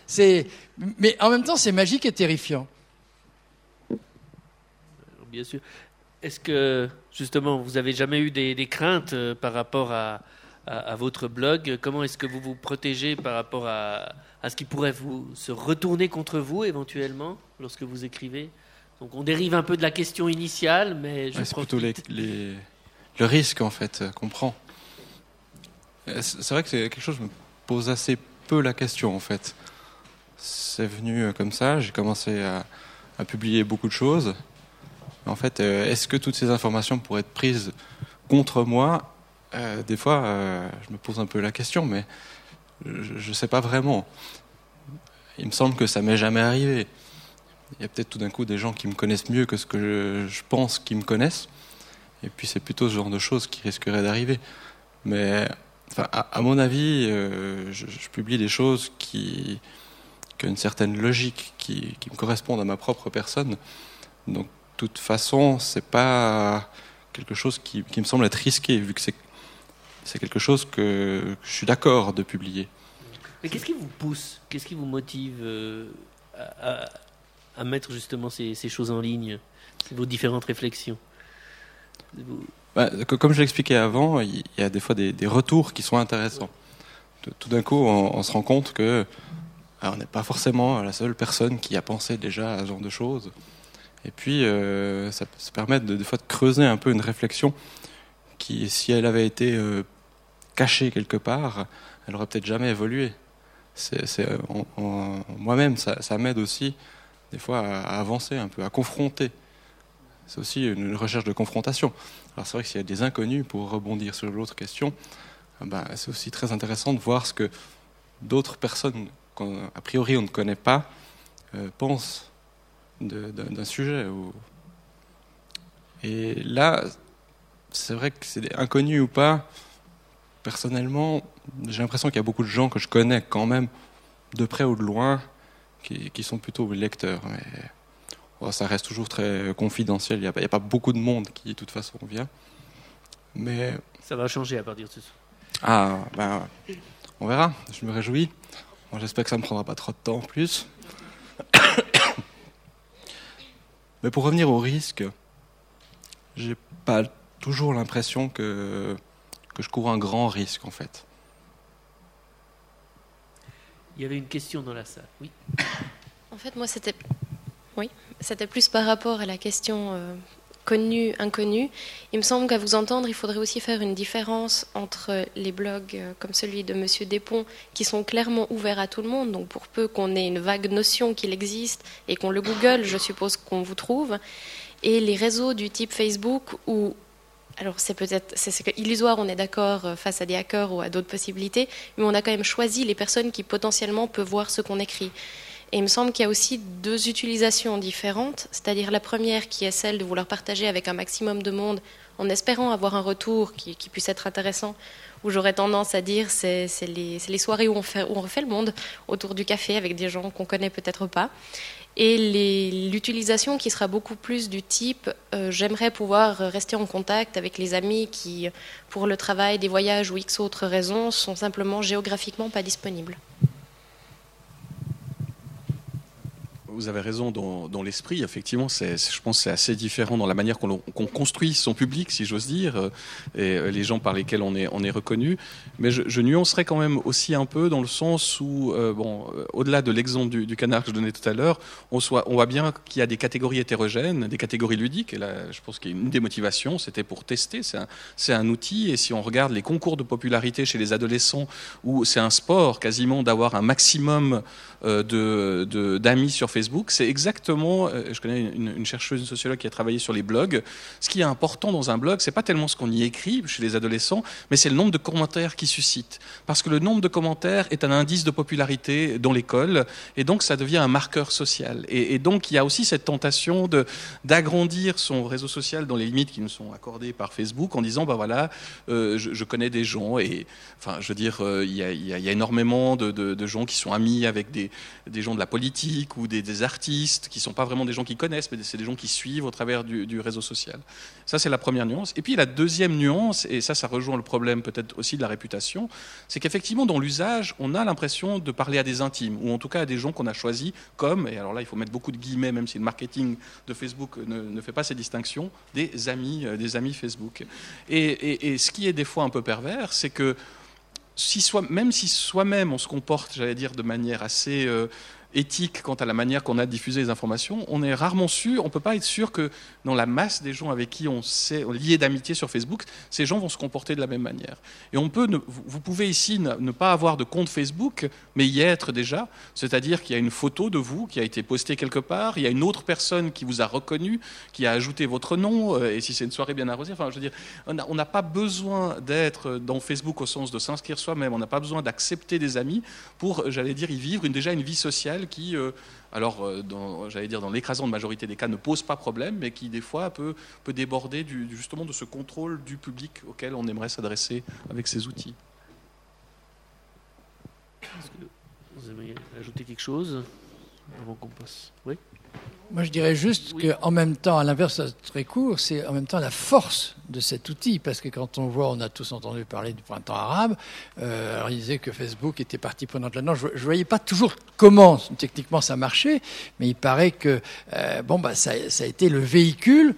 Mais en même temps, c'est magique et terrifiant. Bien sûr. Est-ce que, justement, vous avez jamais eu des craintes par rapport à votre blog? Comment est-ce que vous vous protégez par rapport à ce qui pourrait se retourner contre vous, éventuellement, lorsque vous écrivez? Donc, on dérive un peu de la question initiale, mais c'est plutôt le risque, en fait, qu'on prend. C'est vrai que c'est quelque chose, je me pose assez peu la question, en fait. C'est venu comme ça, j'ai commencé à publier beaucoup de choses. En fait, est-ce que toutes ces informations pourraient être prises contre moi? Des fois, je me pose un peu la question, mais je ne sais pas vraiment. Il me semble que ça m'est jamais arrivé. Il y a peut-être tout d'un coup des gens qui me connaissent mieux que ce que je pense qu'ils me connaissent. Et puis c'est plutôt ce genre de choses qui risqueraient d'arriver. Mais enfin, à mon avis, je publie des choses qui ont une certaine logique, qui me correspondent à ma propre personne. Donc, de toute façon, c'est pas quelque chose qui me semble être risqué, vu que c'est quelque chose que je suis d'accord de publier. Mais qu'est-ce qui vous pousse, qu'est-ce qui vous motive à mettre justement ces choses en ligne, vos différentes réflexions? Comme je l'expliquais avant, il y a des fois des retours qui sont intéressants. Tout d'un coup, on se rend compte que on n'est pas forcément la seule personne qui a pensé déjà à ce genre de choses. Et puis, ça permet des fois de creuser un peu une réflexion qui, si elle avait été cachée quelque part, elle n'aurait peut-être jamais évolué. Moi-même, ça m'aide aussi, des fois, à avancer un peu, à confronter. C'est aussi une recherche de confrontation. Alors c'est vrai que s'il y a des inconnus, pour rebondir sur l'autre question, c'est aussi très intéressant de voir ce que d'autres personnes, qu'a priori on ne connaît pas, pensent d'un sujet. Et là, c'est vrai que c'est inconnus ou pas, personnellement, j'ai l'impression qu'il y a beaucoup de gens que je connais quand même, de près ou de loin, qui sont plutôt lecteurs. Mais ça reste toujours très confidentiel, il n'y a pas beaucoup de monde qui, de toute façon, vient. Mais ça va changer à partir de ce soir. Ah, on verra, je me réjouis. Bon, j'espère que ça ne me prendra pas trop de temps en plus. Mais pour revenir au risque, j'ai pas toujours l'impression que je cours un grand risque, en fait. Il y avait une question dans la salle, oui. En fait, moi, c'était plus par rapport à la question connu, inconnu. Il me semble qu'à vous entendre, il faudrait aussi faire une différence entre les blogs comme celui de Monsieur Despons, qui sont clairement ouverts à tout le monde, donc pour peu qu'on ait une vague notion qu'il existe et qu'on le Google, je suppose qu'on vous trouve, et les réseaux du type Facebook où, alors c'est illusoire, on est d'accord, face à des hackers ou à d'autres possibilités, mais on a quand même choisi les personnes qui potentiellement peuvent voir ce qu'on écrit. Et il me semble qu'il y a aussi deux utilisations différentes, c'est-à-dire la première qui est celle de vouloir partager avec un maximum de monde en espérant avoir un retour qui puisse être intéressant, où j'aurais tendance à dire c'est les soirées où on refait le monde autour du café avec des gens qu'on connaît peut-être pas. Et l'utilisation qui sera beaucoup plus du type j'aimerais pouvoir rester en contact avec les amis qui, pour le travail, des voyages ou X autres raisons, sont simplement géographiquement pas disponibles. Vous avez raison dans l'esprit. Effectivement, je pense que c'est assez différent dans la manière qu'on construit son public, si j'ose dire, et les gens par lesquels on est reconnu. Mais je nuancerais quand même aussi un peu dans le sens où, au-delà de l'exemple du canard que je donnais tout à l'heure, on voit bien qu'il y a des catégories hétérogènes, des catégories ludiques. Et là, je pense qu'il y a une des motivations, c'était pour tester. C'est un outil. Et si on regarde les concours de popularité chez les adolescents, où c'est un sport quasiment d'avoir un maximum d'amis sur Facebook, c'est exactement, je connais une chercheuse, une sociologue qui a travaillé sur les blogs. Ce qui est important dans un blog, c'est pas tellement ce qu'on y écrit chez les adolescents, mais c'est le nombre de commentaires qu'il suscite. Parce que le nombre de commentaires est un indice de popularité dans l'école, et donc ça devient un marqueur social. Et donc il y a aussi cette tentation d'agrandir son réseau social dans les limites qui nous sont accordées par Facebook, en disant, je connais des gens, et enfin, je veux dire, il y a énormément de gens qui sont amis avec des gens de la politique ou des artistes qui ne sont pas vraiment des gens qui connaissent, mais c'est des gens qui suivent au travers du réseau social. Ça, c'est la première nuance. Et puis la deuxième nuance, et ça rejoint le problème peut-être aussi de la réputation, c'est qu'effectivement, dans l'usage, on a l'impression de parler à des intimes, ou en tout cas à des gens qu'on a choisis comme, et alors là, il faut mettre beaucoup de guillemets, même si le marketing de Facebook ne fait pas ces distinctions, des amis Facebook. Et ce qui est des fois un peu pervers, c'est que même si soi-même on se comporte, j'allais dire, de manière assez éthique quant à la manière qu'on a de diffuser les informations, on est rarement sûr, on ne peut pas être sûr que dans la masse des gens avec qui on s'est lié d'amitié sur Facebook, ces gens vont se comporter de la même manière. Et vous pouvez ici ne pas avoir de compte Facebook, mais y être déjà, c'est-à-dire qu'il y a une photo de vous qui a été postée quelque part, il y a une autre personne qui vous a reconnu, qui a ajouté votre nom, et si c'est une soirée bien arrosée, enfin, je veux dire, on n'a pas besoin d'être dans Facebook au sens de s'inscrire soi-même, on n'a pas besoin d'accepter des amis pour, j'allais dire, y vivre déjà une vie sociale qui, dans l'écrasante majorité des cas, ne pose pas problème, mais qui, des fois, peut déborder justement de ce contrôle du public auquel on aimerait s'adresser avec ces outils. Est-ce que vous aimeriez ajouter quelque chose avant qu'on passe ? Oui. Moi, je dirais juste qu'en même temps, à l'inverse, très court, c'est en même temps la force de cet outil, parce que quand on a tous entendu parler du printemps arabe, alors il disait que Facebook était partie prenante là-dedans. Je ne voyais pas toujours comment techniquement ça marchait, mais il paraît que ça a été le véhicule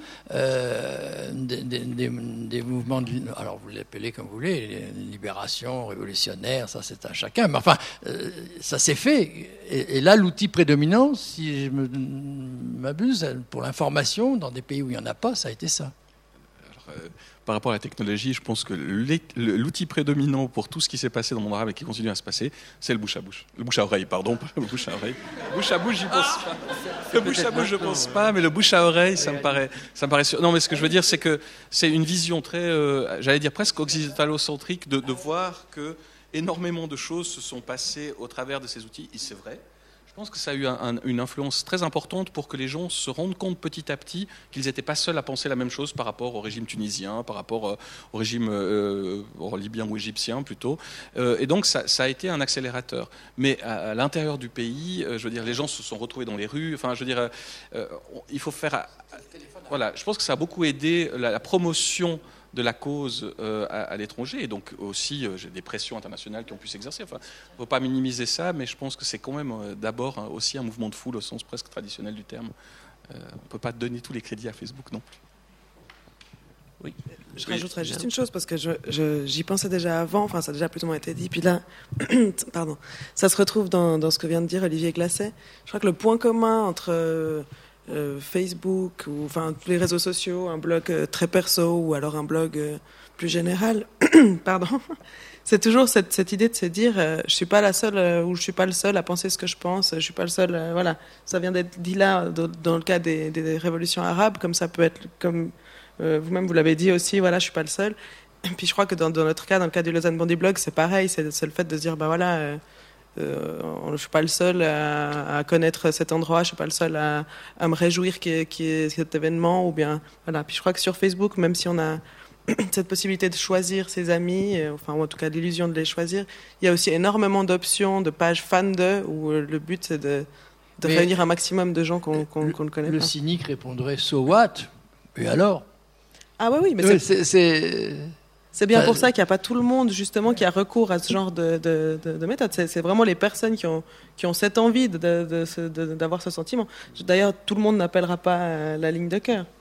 des mouvements, alors vous l'appelez comme vous voulez, libération, révolutionnaire, ça c'est à chacun, mais enfin, ça s'est fait. Et là, l'outil prédominant, si je m'abuse, pour l'information, dans des pays où il n'y en a pas, ça a été ça. Par rapport à la technologie, je pense que l'outil prédominant pour tout ce qui s'est passé dans le monde arabe et qui continue à se passer, c'est le bouche à bouche. Le bouche à oreille, pardon, pas le bouche à oreille. Le bouche à bouche, j'y pense pas. Le bouche à bouche, je pense pas, mais le bouche à oreille, ça me paraît sûr. Non, mais ce que je veux dire, c'est que c'est une vision très, j'allais dire presque occidentalocentrique de voir que énormément de choses se sont passées au travers de ces outils, et c'est vrai. Je pense que ça a eu une influence très importante pour que les gens se rendent compte petit à petit qu'ils n'étaient pas seuls à penser la même chose par rapport au régime tunisien, par rapport au régime libyen ou égyptien plutôt. Et donc ça a été un accélérateur. Mais à l'intérieur du pays, je veux dire, les gens se sont retrouvés dans les rues. Enfin, je veux dire, il faut faire... Voilà, je pense que ça a beaucoup aidé la promotion de la cause à l'étranger, et donc aussi j'ai des pressions internationales qui ont pu s'exercer. Enfin, il ne faut pas minimiser ça, mais je pense que c'est quand même d'abord aussi un mouvement de foule au sens presque traditionnel du terme. On ne peut pas donner tous les crédits à Facebook non plus. Oui. Je rajouterais juste une chose, parce que j'y pensais déjà avant, enfin ça a déjà plus ou moins été dit, puis là, pardon, ça se retrouve dans ce que vient de dire Olivier Glasset. Je crois que le point commun entre Facebook, ou enfin tous les réseaux sociaux, un blog très perso ou alors un blog plus général. Pardon. C'est toujours cette idée de se dire je suis pas la seule ou je suis pas le seul à penser ce que je pense, je suis pas le seul. Voilà, ça vient d'être dit là dans le cas des révolutions arabes, comme ça peut être comme vous-même vous l'avez dit aussi. Voilà, je suis pas le seul. Et puis je crois que dans notre cas, dans le cas du Lausanne Bondi Blog, c'est pareil. C'est le fait de se dire bah voilà. Je suis pas le seul à connaître cet endroit, je suis pas le seul à me réjouir qu'il y ait cet événement, ou bien voilà. Puis je crois que sur Facebook, même si on a cette possibilité de choisir ses amis, enfin ou en tout cas l'illusion de les choisir, il y a aussi énormément d'options, de pages fans d'eux, où le but c'est de réunir un maximum de gens qu'on ne connaît pas. Le cynique répondrait so what? Et alors? Ah oui, mais c'est bien pour ça qu'il n'y a pas tout le monde justement qui a recours à ce genre de méthode. C'est vraiment les personnes qui ont cette envie d'avoir ce sentiment. D'ailleurs, tout le monde n'appellera pas la ligne de cœur.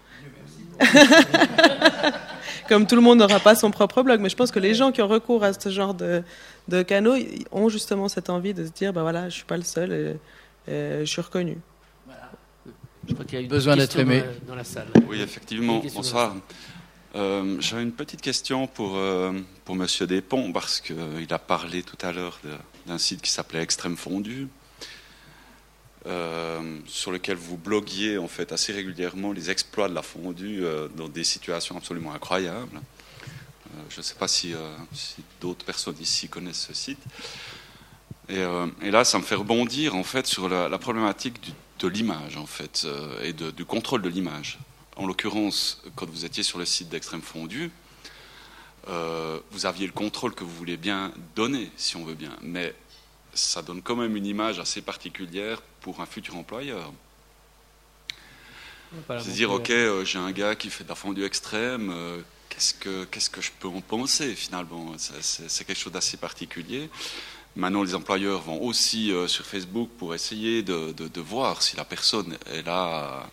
Comme tout le monde n'aura pas son propre blog. Mais je pense que les gens qui ont recours à ce genre de canaux ont justement cette envie de se dire bah voilà, je ne suis pas le seul et je suis reconnu. Voilà. Je crois qu'il y a besoin d'être aimé dans la salle. Oui, effectivement. Bonsoir. J'avais une petite question pour Monsieur Despons, parce qu'il a parlé tout à l'heure d'un site qui s'appelait Extrême Fondu, sur lequel vous bloguiez en fait assez régulièrement les exploits de la fondue dans des situations absolument incroyables. Je ne sais pas si d'autres personnes ici connaissent ce site. Et là, ça me fait rebondir en fait sur la problématique de l'image en fait, et du contrôle de l'image. En l'occurrence, quand vous étiez sur le site d'Extrême Fondu, vous aviez le contrôle que vous voulez bien donner, si on veut bien, mais ça donne quand même une image assez particulière pour un futur employeur. C'est-à-dire, ok, j'ai un gars qui fait de la fondue extrême, qu'est-ce que je peux en penser finalement? C'est quelque chose d'assez particulier. Maintenant, les employeurs vont aussi sur Facebook pour essayer de voir si la personne elle a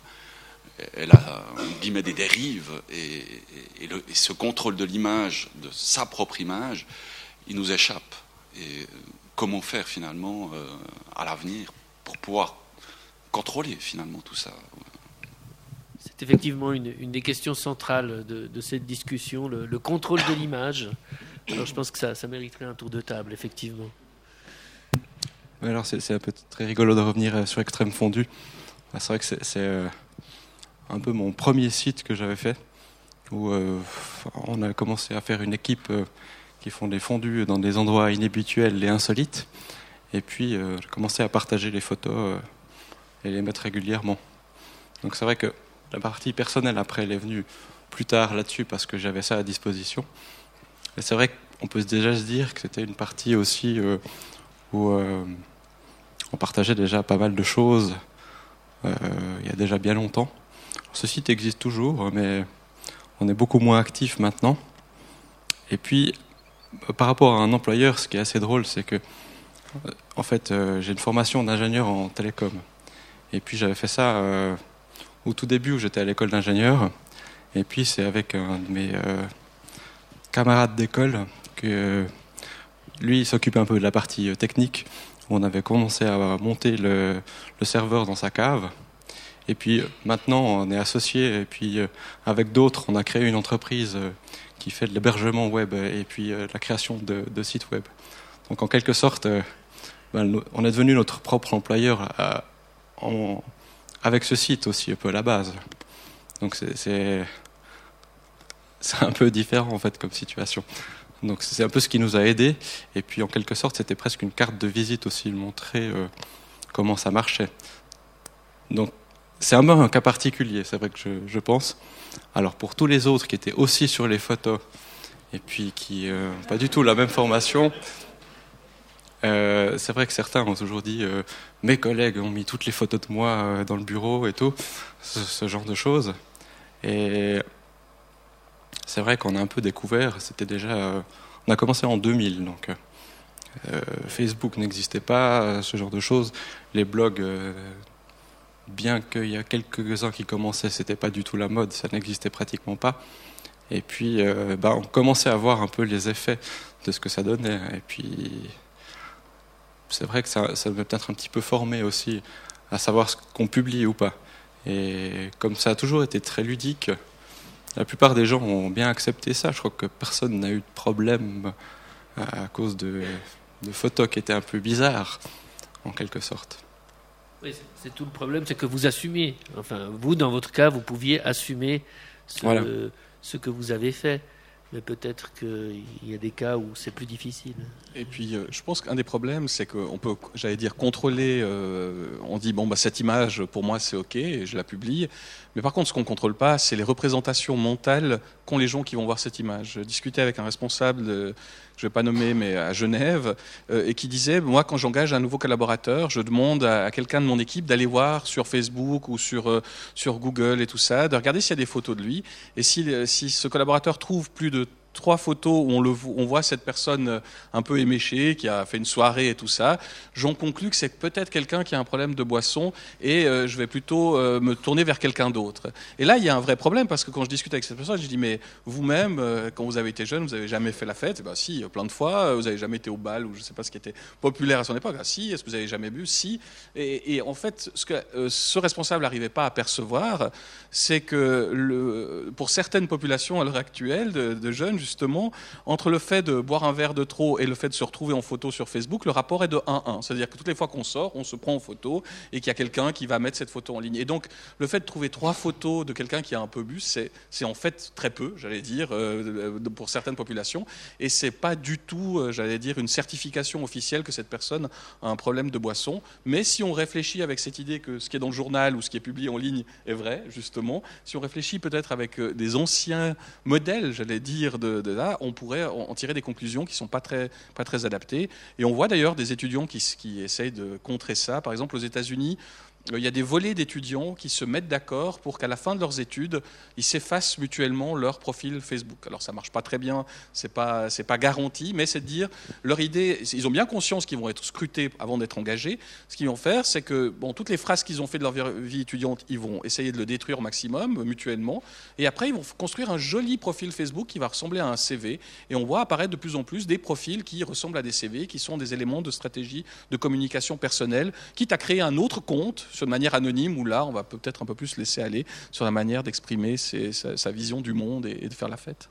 entre guillemets des dérives, et ce contrôle de l'image, de sa propre image, il nous échappe. Et comment faire finalement à l'avenir pour pouvoir contrôler finalement tout ça? C'est effectivement une des questions centrales de cette discussion, le contrôle de l'image. Alors je pense que ça mériterait un tour de table, effectivement. Alors c'est un peu très rigolo de revenir sur Extrême Fondu. C'est vrai que c'est un peu mon premier site que j'avais fait, où on a commencé à faire une équipe qui font des fondus dans des endroits inhabituels et insolites, et puis j'ai commencé à partager les photos et les mettre régulièrement. Donc c'est vrai que la partie personnelle après elle est venue plus tard là-dessus parce que j'avais ça à disposition, et c'est vrai qu'on peut déjà se dire que c'était une partie aussi où on partageait déjà pas mal de choses il y a déjà bien longtemps. Ce site existe toujours, mais on est beaucoup moins actif maintenant. Et puis, par rapport à un employeur, ce qui est assez drôle, c'est que, en fait, j'ai une formation d'ingénieur en télécom. Et puis, j'avais fait ça au tout début où j'étais à l'école d'ingénieur. Et puis, c'est avec un de mes camarades d'école que lui, il s'occupe un peu de la partie technique. On avait commencé à monter le serveur dans sa cave. Et puis maintenant, on est associé, et puis avec d'autres, on a créé une entreprise qui fait de l'hébergement web et puis la création de sites web. Donc en quelque sorte, on est devenu notre propre employeur avec ce site aussi, un peu à la base. Donc c'est un peu différent en fait comme situation. Donc c'est un peu ce qui nous a aidés. Et puis en quelque sorte, c'était presque une carte de visite aussi, montrer comment ça marchait. Donc c'est un peu un cas particulier, c'est vrai que je pense. Alors pour tous les autres qui étaient aussi sur les photos et puis qui n'ont pas du tout la même formation, c'est vrai que certains ont toujours dit mes collègues ont mis toutes les photos de moi dans le bureau et tout, ce genre de choses. Et c'est vrai qu'on a un peu découvert, c'était déjà... on a commencé en 2000, donc Facebook n'existait pas, ce genre de choses. Les blogs... bien qu'il y a quelques-uns qui commençaient, c'était pas du tout la mode, ça n'existait pratiquement pas. Et puis, on commençait à voir un peu les effets de ce que ça donnait. Et puis, c'est vrai que ça m'a peut-être un petit peu formé aussi à savoir ce qu'on publie ou pas. Et comme ça a toujours été très ludique, la plupart des gens ont bien accepté ça. Je crois que personne n'a eu de problème à cause de photos qui étaient un peu bizarres, en quelque sorte. Oui, c'est tout le problème, c'est que vous assumez. Enfin, vous, dans votre cas, vous pouviez assumer ce que vous avez fait. Mais peut-être qu'il y a des cas où c'est plus difficile. Et puis, je pense qu'un des problèmes, c'est qu'on peut, j'allais dire, contrôler. On dit, bon, cette image, pour moi, c'est OK, et je la publie. Mais par contre, ce qu'on ne contrôle pas, c'est les représentations mentales qu'ont les gens qui vont voir cette image. Je discutais avec un responsable, je ne vais pas nommer, mais à Genève, et qui disait, moi, quand j'engage un nouveau collaborateur, je demande à quelqu'un de mon équipe d'aller voir sur Facebook ou sur Google et tout ça, de regarder s'il y a des photos de lui. Et si ce collaborateur trouve plus de 3 photos où on voit cette personne un peu éméchée, qui a fait une soirée et tout ça, j'en conclus que c'est peut-être quelqu'un qui a un problème de boisson et je vais plutôt me tourner vers quelqu'un d'autre. Et là, il y a un vrai problème parce que quand je discute avec cette personne, je dis mais vous-même, quand vous avez été jeune, vous n'avez jamais fait la fête? Ben si, plein de fois. Vous n'avez jamais été au bal ou je ne sais pas ce qui était populaire à son époque? Ah si. Est-ce que vous n'avez jamais bu? Si. Et en fait, ce que ce responsable n'arrivait pas à percevoir, c'est que pour certaines populations à l'heure actuelle de jeunes, justement, entre le fait de boire un verre de trop et le fait de se retrouver en photo sur Facebook, le rapport est de 1-1. C'est-à-dire que toutes les fois qu'on sort, on se prend en photo et qu'il y a quelqu'un qui va mettre cette photo en ligne. Et donc, le fait de trouver 3 photos de quelqu'un qui a un peu bu, c'est en fait très peu, j'allais dire, pour certaines populations. Et c'est pas du tout, j'allais dire, une certification officielle que cette personne a un problème de boisson. Mais si on réfléchit avec cette idée que ce qui est dans le journal ou ce qui est publié en ligne est vrai, justement, si on réfléchit peut-être avec des anciens modèles, j'allais dire, de là, on pourrait en tirer des conclusions qui ne sont pas très adaptées. Et on voit d'ailleurs des étudiants qui essayent de contrer ça. Par exemple, aux États-Unis, il y a des volées d'étudiants qui se mettent d'accord pour qu'à la fin de leurs études, ils s'effacent mutuellement leur profil Facebook. Alors ça ne marche pas très bien, c'est pas garanti, mais c'est de dire, leur idée, ils ont bien conscience qu'ils vont être scrutés avant d'être engagés. Ce qu'ils vont faire, c'est que toutes les phrases qu'ils ont fait de leur vie étudiante, ils vont essayer de le détruire au maximum, mutuellement. Et après, ils vont construire un joli profil Facebook qui va ressembler à un CV. Et on voit apparaître de plus en plus des profils qui ressemblent à des CV, qui sont des éléments de stratégie de communication personnelle, quitte à créer un autre compte de manière anonyme, où là, on va peut-être un peu plus laisser aller sur la manière d'exprimer sa vision du monde et de faire la fête.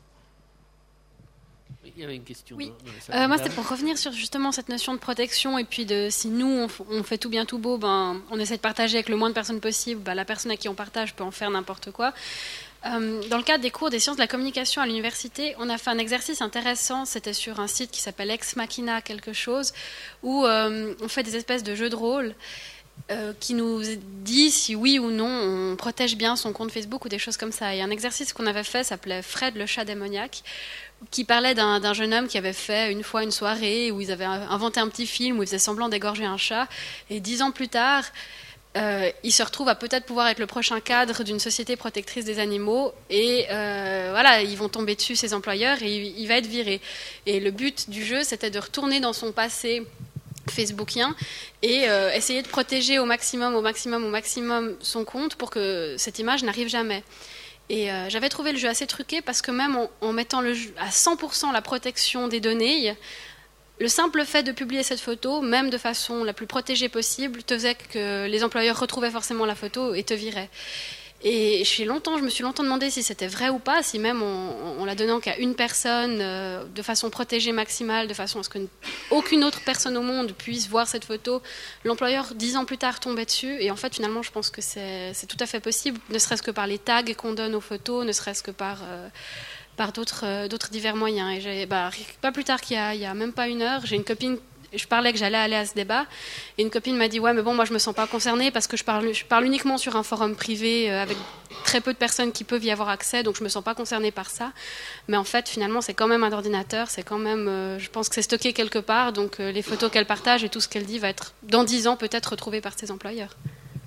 Il y avait une question. Oui. Moi, c'était pour revenir sur justement cette notion de protection et puis de si nous, on fait tout bien tout beau, on essaie de partager avec le moins de personnes possible, la personne à qui on partage peut en faire n'importe quoi. Dans le cadre des cours des sciences de la communication à l'université, on a fait un exercice intéressant, c'était sur un site qui s'appelle Ex Machina quelque chose, où on fait des espèces de jeux de rôle qui nous dit si oui ou non on protège bien son compte Facebook ou des choses comme ça. Et un exercice qu'on avait fait s'appelait Fred le chat démoniaque, qui parlait d'un jeune homme qui avait fait une fois une soirée où ils avaient inventé un petit film où il faisait semblant d'égorger un chat, et 10 ans plus tard il se retrouve à peut-être pouvoir être le prochain cadre d'une société protectrice des animaux, et ils vont tomber dessus, ses employeurs, et il va être viré. Et le but du jeu, c'était de retourner dans son passé facebookien et essayer de protéger au maximum son compte pour que cette image n'arrive jamais. Et j'avais trouvé le jeu assez truqué parce que même en mettant le jeu à 100% la protection des données, le simple fait de publier cette photo, même de façon la plus protégée possible, te faisait que les employeurs retrouvaient forcément la photo et te viraient. Et je me suis longtemps demandé si c'était vrai ou pas, si même en la donnant qu'à une personne, de façon protégée maximale, de façon à ce qu'aucune autre personne au monde puisse voir cette photo, l'employeur 10 ans plus tard tombait dessus. Et en fait, finalement, je pense que c'est tout à fait possible, ne serait-ce que par les tags qu'on donne aux photos, ne serait-ce que par d'autres divers moyens. Et pas plus tard qu'il y a même pas une heure, j'ai une copine. Je parlais que j'allais aller à ce débat, et une copine m'a dit ouais, mais bon, moi je me sens pas concernée parce que je parle uniquement sur un forum privé avec très peu de personnes qui peuvent y avoir accès, donc je me sens pas concernée par ça. Mais en fait, finalement, c'est quand même un ordinateur, c'est quand même, je pense que c'est stocké quelque part, donc les photos qu'elle partage et tout ce qu'elle dit va être dans 10 ans peut-être retrouvé par ses employeurs.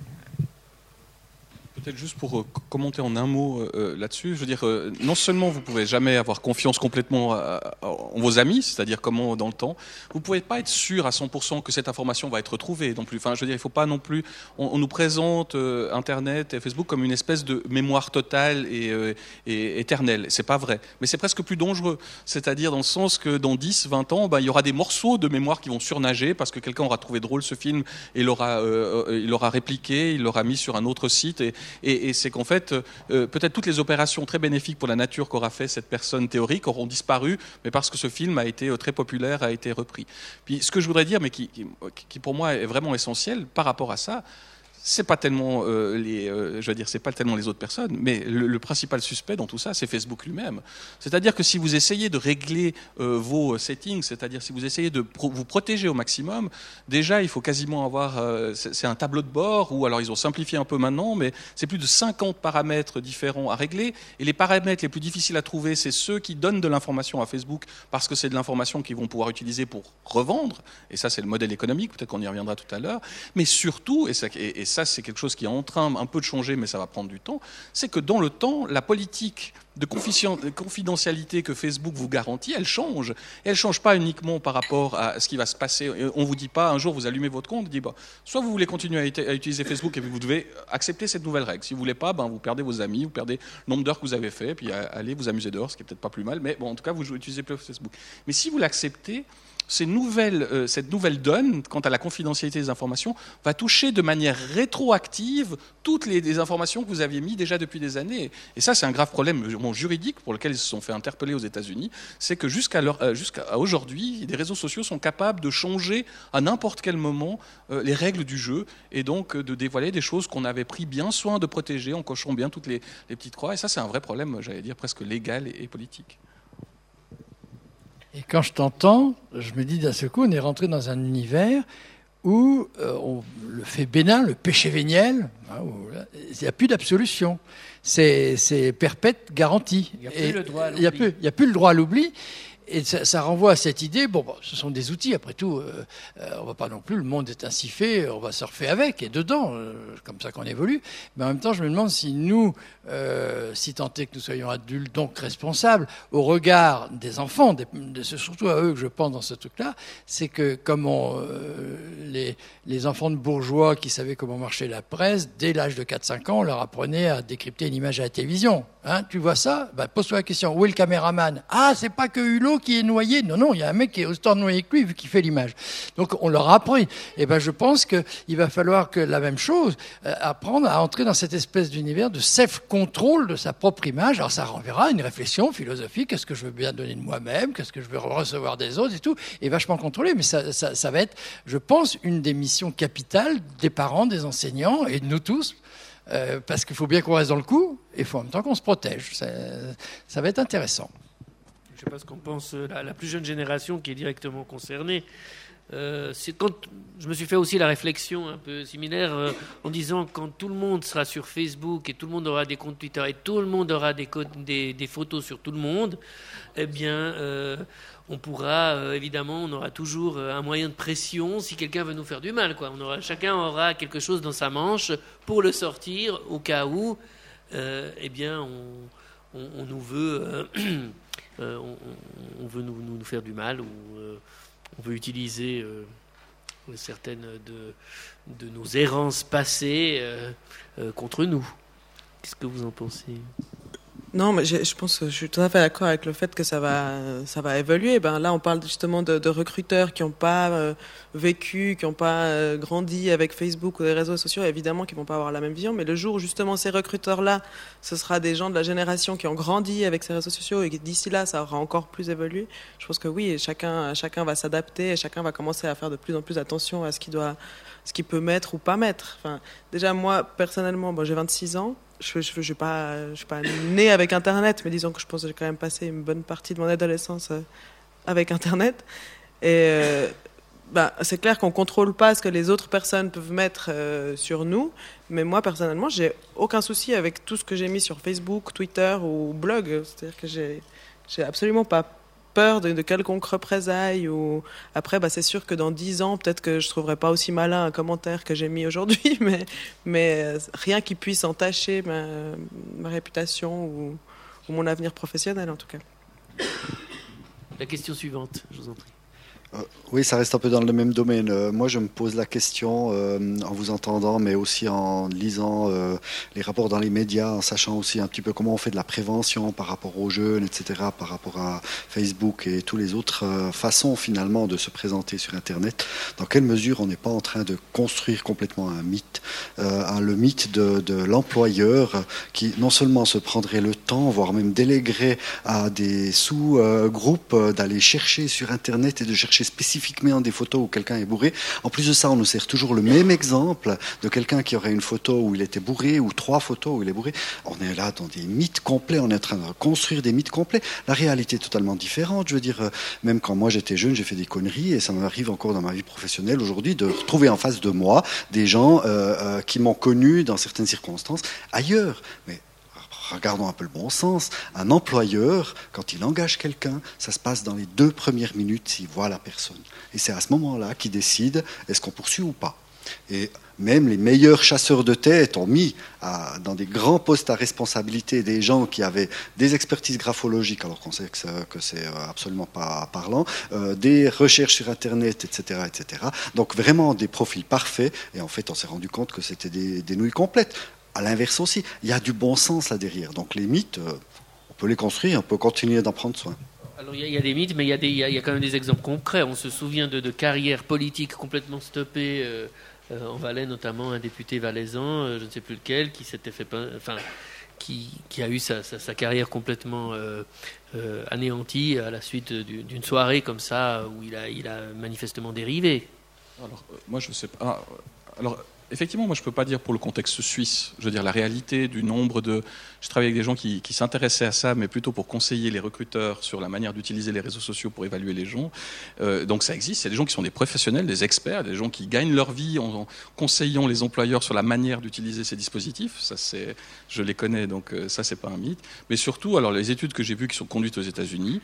Peut-être juste pour commenter en un mot là-dessus, je veux dire, non seulement vous pouvez jamais avoir confiance complètement en vos amis, c'est-à-dire comment dans le temps, vous pouvez pas être sûr à 100% que cette information va être retrouvée non plus. Enfin, je veux dire, il faut pas non plus. On nous présente Internet et Facebook comme une espèce de mémoire totale et éternelle. C'est pas vrai, mais c'est presque plus dangereux. C'est-à-dire dans le sens que dans 10, 20 ans, il y aura des morceaux de mémoire qui vont surnager parce que quelqu'un aura trouvé drôle ce film et il l'aura répliqué, il l'aura mis sur un autre site. Et c'est qu'en fait, peut-être toutes les opérations très bénéfiques pour la nature qu'aura fait cette personne théorique auront disparu, mais parce que ce film a été très populaire, a été repris. Puis ce que je voudrais dire, mais qui pour moi est vraiment essentiel par rapport à ça, c'est pas tellement c'est pas tellement les autres personnes, mais le principal suspect dans tout ça, c'est Facebook lui-même. C'est-à-dire que si vous essayez de régler vos settings, c'est-à-dire si vous essayez de vous protéger au maximum, déjà il faut quasiment avoir, c'est un tableau de bord, ou alors ils ont simplifié un peu maintenant, mais c'est plus de 50 paramètres différents à régler, et les paramètres les plus difficiles à trouver, c'est ceux qui donnent de l'information à Facebook, parce que c'est de l'information qu'ils vont pouvoir utiliser pour revendre, et ça c'est le modèle économique, peut-être qu'on y reviendra tout à l'heure, mais surtout, et ça c'est quelque chose qui est en train un peu de changer, mais ça va prendre du temps, c'est que dans le temps, la politique de confidentialité que Facebook vous garantit, elle change. Et elle ne change pas uniquement par rapport à ce qui va se passer. On ne vous dit pas, un jour vous allumez votre compte, dit, soit vous voulez continuer à utiliser Facebook et puis vous devez accepter cette nouvelle règle. Si vous ne voulez pas, vous perdez vos amis, vous perdez le nombre d'heures que vous avez fait, puis allez vous amuser dehors, ce qui n'est peut-être pas plus mal, mais en tout cas, vous utilisez plus Facebook. Mais si vous l'acceptez, cette nouvelle donne, quant à la confidentialité des informations, va toucher de manière rétroactive toutes les informations que vous aviez mises déjà depuis des années. Et ça, c'est un grave problème juridique pour lequel ils se sont fait interpeller aux États-Unis. C'est que jusqu'à aujourd'hui, les réseaux sociaux sont capables de changer à n'importe quel moment les règles du jeu et donc de dévoiler des choses qu'on avait pris bien soin de protéger en cochant bien toutes les petites croix. Et ça, c'est un vrai problème, j'allais dire, presque légal et politique. Et quand je t'entends, je me dis d'un seul coup, on est rentré dans un univers où le fait bénin, le péché véniel, il n'y a plus d'absolution. C'est perpète garantie. Il n'y a plus le droit à l'oubli. Il n'y a plus le droit à l'oubli. Et ça renvoie à cette idée, ce sont des outils, après tout, on ne va pas non plus, le monde est ainsi fait, on va surfer avec et dedans, comme ça qu'on évolue. Mais en même temps, je me demande si nous, si tant est que nous soyons adultes, donc responsables, au regard des enfants, c'est surtout à eux que je pense dans ce truc-là, c'est que comme les enfants de bourgeois qui savaient comment marchait la presse, dès l'âge de 4-5 ans, on leur apprenait à décrypter une image à la télévision. Tu vois ça ? Pose-toi la question, où est le caméraman ? Ah, c'est pas que Hulot qui est noyé. Non, il y a un mec qui est autant noyé que lui, vu qu'il fait l'image. Donc, on leur a appris. Et je pense qu'il va falloir que la même chose, apprendre à entrer dans cette espèce d'univers de self-control de sa propre image. Alors, ça renverra à une réflexion philosophique. Qu'est-ce que je veux bien donner de moi-même ? Qu'est-ce que je veux recevoir des autres et tout ? Et vachement contrôlé. Mais ça va être, je pense, une des missions capitales des parents, des enseignants et de nous tous. Parce qu'il faut bien qu'on reste dans le coup et il faut en même temps qu'on se protège. Ça va être intéressant. Je ne sais pas ce qu'en pense la plus jeune génération qui est directement concernée. C'est quand je me suis fait aussi la réflexion un peu similaire en disant quand tout le monde sera sur Facebook et tout le monde aura des comptes Twitter et tout le monde aura des photos sur tout le monde, eh bien on pourra évidemment, on aura toujours un moyen de pression si quelqu'un veut nous faire du mal, quoi. Chacun aura quelque chose dans sa manche pour le sortir au cas où eh bien on nous veut on veut nous faire du mal ou on veut utiliser certaines de nos errances passées contre nous. Qu'est-ce que vous en pensez ? Non, mais je pense, je suis tout à fait d'accord avec le fait que ça va évoluer. Là, on parle justement de recruteurs qui n'ont pas vécu, qui n'ont pas grandi avec Facebook ou les réseaux sociaux, évidemment, qui ne vont pas avoir la même vision. Mais le jour où justement ces recruteurs-là, ce sera des gens de la génération qui ont grandi avec ces réseaux sociaux et d'ici là, ça aura encore plus évolué. Je pense que oui, chacun va s'adapter et chacun va commencer à faire de plus en plus attention à ce qu'il peut mettre ou pas mettre. Enfin, déjà, moi, personnellement, j'ai 26 ans. Je ne suis pas née avec Internet, mais disons que je pense que j'ai quand même passé une bonne partie de mon adolescence avec Internet. Et c'est clair qu'on ne contrôle pas ce que les autres personnes peuvent mettre sur nous. Mais moi, personnellement, j'ai aucun souci avec tout ce que j'ai mis sur Facebook, Twitter ou blog. C'est-à-dire que j'ai absolument pas peur de quelconque représailles. Ou... Après, c'est sûr que dans 10 ans, peut-être que je ne trouverai pas aussi malin un commentaire que j'ai mis aujourd'hui, mais rien qui puisse entacher ma réputation ou mon avenir professionnel, en tout cas. La question suivante, je vous en prie. Oui, ça reste un peu dans le même domaine. Moi, je me pose la question en vous entendant, mais aussi en lisant les rapports dans les médias, en sachant aussi un petit peu comment on fait de la prévention par rapport aux jeunes, etc., par rapport à Facebook et toutes les autres façons finalement de se présenter sur Internet. Dans quelle mesure on n'est pas en train de construire complètement un mythe, le mythe de l'employeur qui non seulement se prendrait le temps, voire même déléguerait à des sous-groupes d'aller chercher sur Internet et de chercher spécifiquement des photos où quelqu'un est bourré. En plus de ça, on nous sert toujours le même exemple de quelqu'un qui aurait une photo où il était bourré ou 3 photos où il est bourré. On est là dans des mythes complets, on est en train de construire des mythes complets. La réalité est totalement différente. Je veux dire, même quand moi j'étais jeune, j'ai fait des conneries et ça m'arrive encore dans ma vie professionnelle aujourd'hui de retrouver en face de moi des gens qui m'ont connu dans certaines circonstances ailleurs. Mais regardons un peu le bon sens. Un employeur, quand il engage quelqu'un, ça se passe dans les 2 premières minutes s'il voit la personne. Et c'est à ce moment-là qu'il décide est-ce qu'on poursuit ou pas. Et même les meilleurs chasseurs de tête ont mis dans des grands postes à responsabilité des gens qui avaient des expertises graphologiques, alors qu'on sait que c'est absolument pas parlant, des recherches sur Internet, etc., etc. Donc vraiment des profils parfaits. Et en fait, on s'est rendu compte que c'était des nouilles complètes. À l'inverse aussi, il y a du bon sens là derrière. Donc les mythes, on peut les construire, on peut continuer d'en prendre soin. Alors il y a des mythes, mais il y a quand même des exemples concrets. On se souvient de carrières politiques complètement stoppées en Valais, notamment un député valaisan, je ne sais plus lequel, qui s'était fait, qui a eu sa carrière complètement anéantie à la suite d'une soirée comme ça où il a manifestement dérivé. Alors moi je ne sais pas. Alors effectivement, moi je ne peux pas dire pour le contexte suisse. Je veux dire la réalité du nombre de... Je travaille avec des gens qui s'intéressaient à ça, mais plutôt pour conseiller les recruteurs sur la manière d'utiliser les réseaux sociaux pour évaluer les gens. Donc ça existe. C'est des gens qui sont des professionnels, des experts, des gens qui gagnent leur vie en conseillant les employeurs sur la manière d'utiliser ces dispositifs. Ça, je les connais, donc ça c'est pas un mythe. Mais surtout, alors les études que j'ai vues qui sont conduites aux États-Unis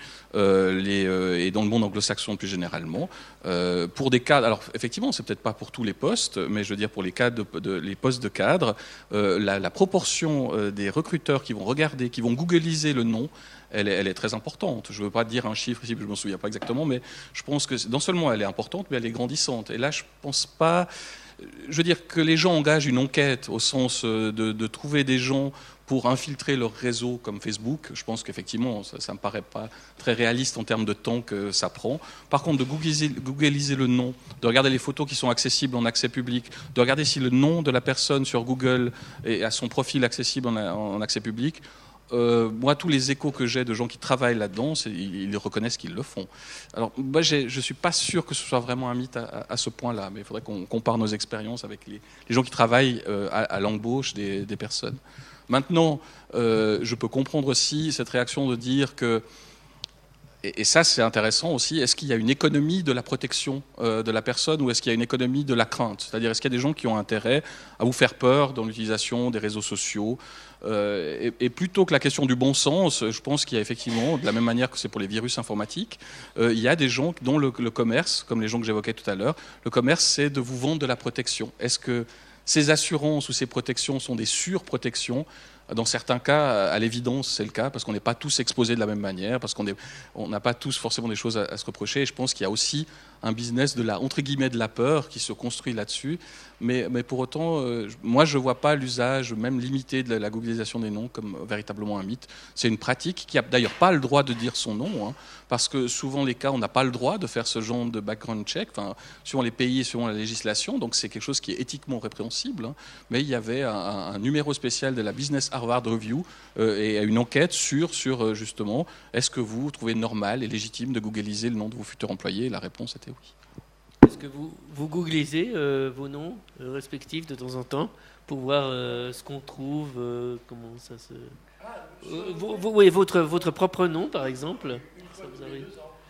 et dans le monde anglo-saxon plus généralement, pour des cadres. Alors effectivement, c'est peut-être pas pour tous les postes, mais je veux dire pour les les postes de cadre, la proportion des recruteurs qui vont regarder, qui vont googliser le nom, elle est très importante. Je ne veux pas dire un chiffre ici, je ne me souviens pas exactement, mais je pense que non seulement elle est importante, mais elle est grandissante. Et là, je ne pense pas... Je veux dire que les gens engagent une enquête au sens de trouver des gens pour infiltrer leur réseau comme Facebook. Je pense qu'effectivement, ça ne me paraît pas très réaliste en termes de temps que ça prend. Par contre, de googliser le nom, de regarder les photos qui sont accessibles en accès public, de regarder si le nom de la personne sur Google est à son profil accessible en accès public, moi, tous les échos que j'ai de gens qui travaillent là-dedans, ils reconnaissent qu'ils le font. Alors, moi, je ne suis pas sûr que ce soit vraiment un mythe à ce point-là, mais il faudrait qu'on compare nos expériences avec les gens qui travaillent à l'embauche des personnes. Maintenant, je peux comprendre aussi cette réaction de dire que, et ça c'est intéressant aussi, est-ce qu'il y a une économie de la protection de la personne ou est-ce qu'il y a une économie de la crainte ? C'est-à-dire, est-ce qu'il y a des gens qui ont intérêt à vous faire peur dans l'utilisation des réseaux sociaux ? Et plutôt que la question du bon sens, je pense qu'il y a effectivement, de la même manière que c'est pour les virus informatiques, il y a des gens dont le commerce, comme les gens que j'évoquais tout à l'heure, le commerce c'est de vous vendre de la protection. Est-ce que ces assurances ou ces protections sont des surprotections ? Dans certains cas, à l'évidence, c'est le cas, parce qu'on n'est pas tous exposés de la même manière, parce qu'on n'a pas tous forcément des choses à se reprocher. Et je pense qu'il y a aussi un business entre guillemets, de la peur qui se construit là-dessus. Mais pour autant, moi, je ne vois pas l'usage, même limité, de la googlisation des noms comme véritablement un mythe. C'est une pratique qui n'a d'ailleurs pas le droit de dire son nom, hein, parce que souvent, les cas, on n'a pas le droit de faire ce genre de background check, suivant les pays et suivant la législation. Donc, c'est quelque chose qui est éthiquement répréhensible. Hein. Mais il y avait un numéro spécial de la Business Harvard Review et une enquête sur justement, est-ce que vous trouvez normal et légitime de googliser le nom de vos futurs employés ? La réponse était oui. Est-ce que vous googlisez vos noms respectifs de temps en temps pour voir ce qu'on trouve, comment ça se... oui, votre propre nom, par exemple. Ça vous arrive ?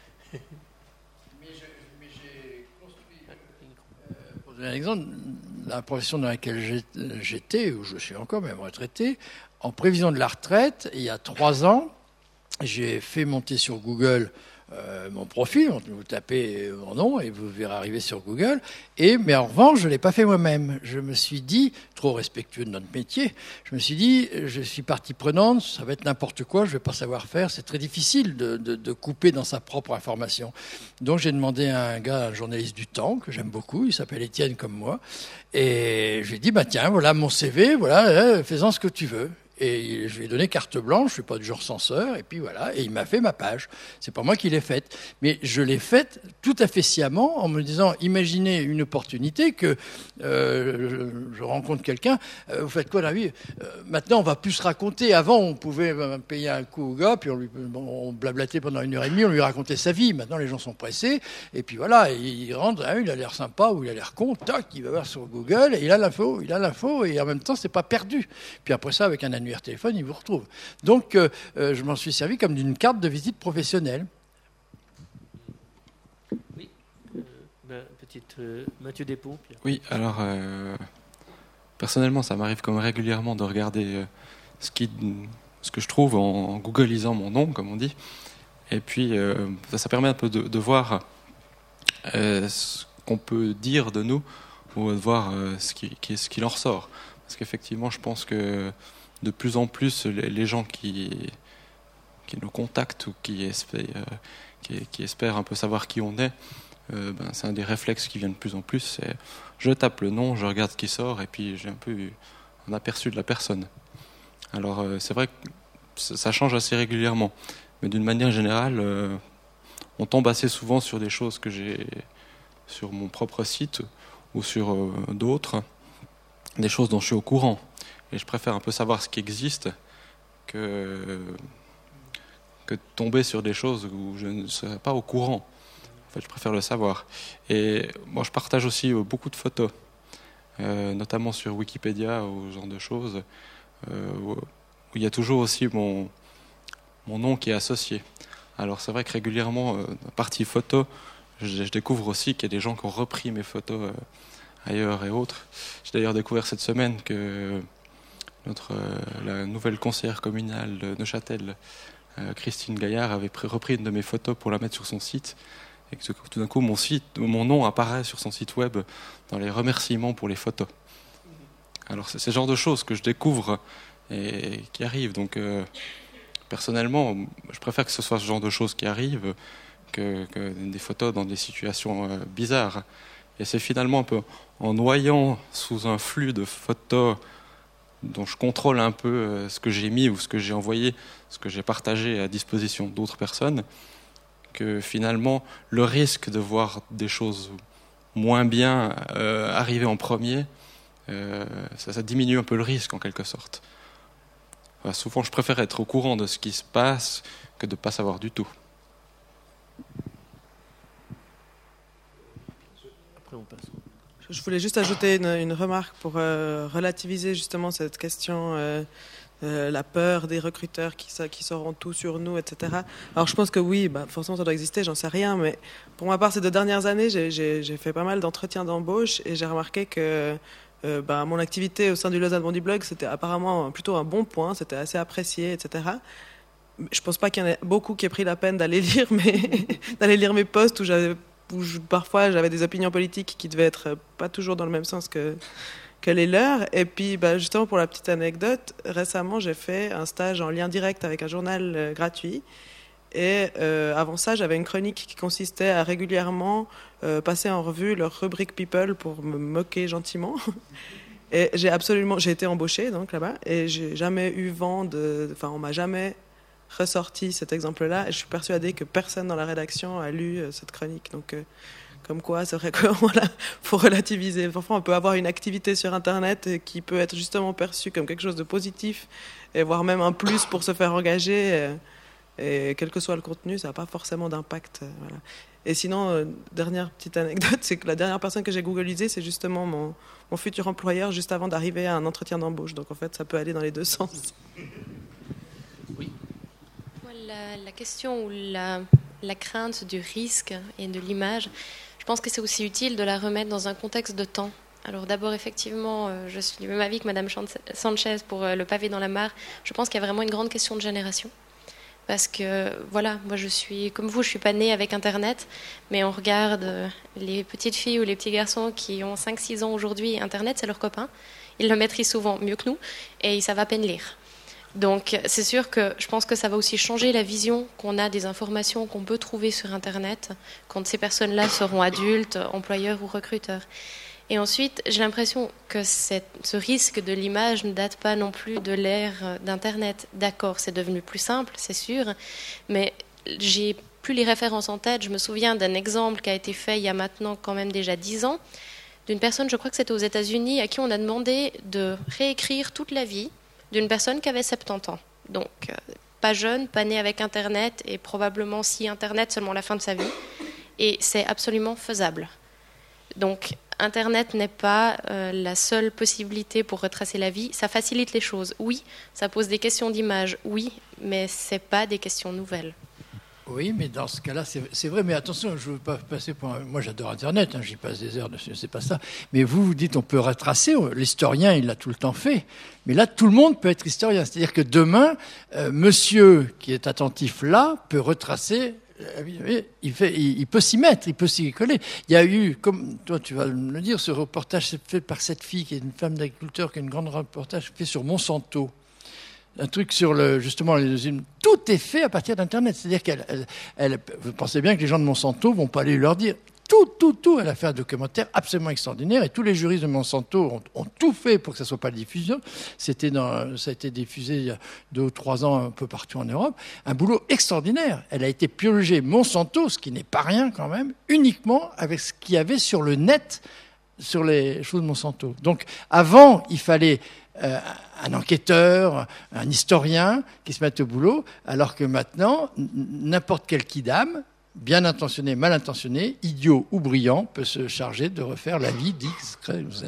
Mais j'ai construit... Pour donner un exemple, la profession dans laquelle j'étais, où je suis encore même retraité, en prévision de la retraite, il y a 3 ans, j'ai fait monter sur Google mon profil, vous tapez mon nom et vous verrez arriver sur Google. Mais en revanche, je ne l'ai pas fait moi-même. Je me suis dit, trop respectueux de notre métier, je me suis dit, je suis partie prenante, ça va être n'importe quoi, je ne vais pas savoir faire. C'est très difficile de couper dans sa propre information. Donc j'ai demandé à un gars, un journaliste du Temps, que j'aime beaucoup, il s'appelle Étienne comme moi, et je lui ai dit, tiens, voilà mon CV, voilà, fais-en ce que tu veux. Et je lui ai donné carte blanche, je suis pas du genre censeur, et puis voilà, et il m'a fait ma page. C'est pas moi qui l'ai faite, mais je l'ai faite tout à fait sciemment en me disant, imaginez une opportunité que je rencontre quelqu'un, vous faites quoi dans la vie ? Maintenant, on va plus se raconter. Avant, on pouvait payer un coup au gars, puis on blablatait pendant 1h30, on lui racontait sa vie. Maintenant, les gens sont pressés, et puis voilà, il rentre, il a l'air sympa ou il a l'air con, tac, il va voir sur Google, et il a l'info, et en même temps, c'est pas perdu. Puis après ça, avec un annuaire téléphone, il vous retrouve. Donc, je m'en suis servi comme d'une carte de visite professionnelle. Oui, Mathieu Despons. Oui, alors, personnellement, ça m'arrive comme régulièrement de regarder ce que je trouve en googlisant mon nom, comme on dit. Et puis, ça permet un peu de voir ce qu'on peut dire de nous, ou de voir ce qu'il en ressort. Parce qu'effectivement, je pense que de plus en plus, les gens qui nous contactent ou qui espèrent un peu savoir qui on est, c'est un des réflexes qui viennent de plus en plus. C'est je tape le nom, je regarde ce qui sort, et puis j'ai un peu un aperçu de la personne. Alors c'est vrai que ça change assez régulièrement, mais d'une manière générale, on tombe assez souvent sur des choses que j'ai sur mon propre site ou sur d'autres, des choses dont je suis au courant. Et je préfère un peu savoir ce qui existe que tomber sur des choses où je ne serais pas au courant. En fait, je préfère le savoir. Et moi, je partage aussi beaucoup de photos, notamment sur Wikipédia ou ce genre de choses, où il y a toujours aussi mon nom qui est associé. Alors c'est vrai que régulièrement, partie photo, je découvre aussi qu'il y a des gens qui ont repris mes photos ailleurs et autres. J'ai d'ailleurs découvert cette semaine que la nouvelle conseillère communale de Neuchâtel, Christine Gaillard, avait repris une de mes photos pour la mettre sur son site, et que tout d'un coup mon nom apparaît sur son site web dans les remerciements pour les photos. Alors c'est ce genre de choses que je découvre et qui arrivent. Donc personnellement, je préfère que ce soit ce genre de choses qui arrivent que des photos dans des situations bizarres. Et c'est finalement un peu en noyant sous un flux de photos dont je contrôle un peu ce que j'ai mis ou ce que j'ai envoyé, ce que j'ai partagé à disposition d'autres personnes, que finalement le risque de voir des choses moins bien arriver en premier, ça diminue un peu le risque en quelque sorte. Enfin, souvent je préfère être au courant de ce qui se passe que de ne pas savoir du tout. Après on passe. Je voulais juste ajouter une remarque pour relativiser justement cette question, la peur des recruteurs qui sauront tout sur nous, etc. Alors je pense que oui, forcément ça doit exister, j'en sais rien, mais pour ma part ces 2 dernières années, j'ai fait pas mal d'entretiens d'embauche et j'ai remarqué que mon activité au sein du Lausanne Bondy Blog, c'était apparemment plutôt un bon point, c'était assez apprécié, etc. Je pense pas qu'il y en ait beaucoup qui aient pris la peine d'aller lire mes posts où parfois j'avais des opinions politiques qui devaient être pas toujours dans le même sens que les leurs. Et puis justement pour la petite anecdote, récemment j'ai fait un stage en lien direct avec un journal gratuit. Et avant ça, j'avais une chronique qui consistait à régulièrement passer en revue leur rubrique People pour me moquer gentiment. Et j'ai été embauchée donc là-bas et j'ai jamais eu vent on m'a jamais ressorti cet exemple-là. Et je suis persuadée que personne dans la rédaction a lu cette chronique. Donc, comme quoi, c'est vrai qu'il faut relativiser. Parfois, on peut avoir une activité sur Internet qui peut être justement perçue comme quelque chose de positif, et voire même un plus pour se faire engager. Et quel que soit le contenu, ça n'a pas forcément d'impact. Voilà. Et sinon, dernière petite anecdote, c'est que la dernière personne que j'ai googlisée, c'est justement mon futur employeur juste avant d'arriver à un entretien d'embauche. Donc, en fait, ça peut aller dans les deux sens. Oui. La question ou la crainte du risque et de l'image, je pense que c'est aussi utile de la remettre dans un contexte de temps. Alors d'abord, effectivement, je suis du même avis que Madame Sanchez pour le pavé dans la mare. Je pense qu'il y a vraiment une grande question de génération. Parce que, voilà, moi je suis comme vous, je suis pas née avec Internet, mais on regarde les petites filles ou les petits garçons qui ont 5-6 ans aujourd'hui, Internet c'est leur copain, ils le maîtrisent souvent mieux que nous et ils savent à peine lire. Donc c'est sûr que je pense que ça va aussi changer la vision qu'on a des informations qu'on peut trouver sur Internet quand ces personnes-là seront adultes, employeurs ou recruteurs. Et ensuite, j'ai l'impression que ce risque de l'image ne date pas non plus de l'ère d'Internet. D'accord, c'est devenu plus simple, c'est sûr, mais j'ai plus les références en tête. Je me souviens d'un exemple qui a été fait il y a maintenant quand même déjà 10 ans, d'une personne, je crois que c'était aux États-Unis, à qui on a demandé de réécrire toute la vie d'une personne qui avait 70 ans. Donc, pas jeune, pas née avec Internet, et probablement si Internet, seulement la fin de sa vie. Et c'est absolument faisable. Donc, Internet n'est pas la seule possibilité pour retracer la vie. Ça facilite les choses, oui. Ça pose des questions d'image, oui. Mais ce n'est pas des questions nouvelles. Oui, mais dans ce cas-là, c'est vrai. Mais attention, je ne veux pas passer pour... Moi, j'adore Internet. J'y passe des heures dessus, c'est pas ça. Mais vous dites on peut retracer. L'historien, il l'a tout le temps fait. Mais là, tout le monde peut être historien. C'est-à-dire que demain, monsieur qui est attentif là peut retracer... Il peut s'y mettre, il peut s'y coller. Il y a eu, comme toi tu vas me le dire, ce reportage fait par cette fille qui est une femme d'agriculteur, qui a un grand reportage fait sur Monsanto. Un truc sur justement les usines. Tout est fait à partir d'Internet. C'est-à-dire vous pensez bien que les gens de Monsanto vont pas aller leur dire tout. Elle a fait un documentaire absolument extraordinaire et tous les juristes de Monsanto ont tout fait pour que ça soit pas diffusé. Ça a été diffusé il y a 2 ou 3 ans un peu partout en Europe. Un boulot extraordinaire. Elle a été biologée Monsanto, ce qui n'est pas rien quand même, uniquement avec ce qu'il y avait sur le net sur les choses de Monsanto. Donc avant, il fallait un enquêteur, un historien qui se mette au boulot, alors que maintenant, n'importe quel kidam, bien intentionné, mal intentionné, idiot ou brillant, peut se charger de refaire la vie d'X, Y ou Z.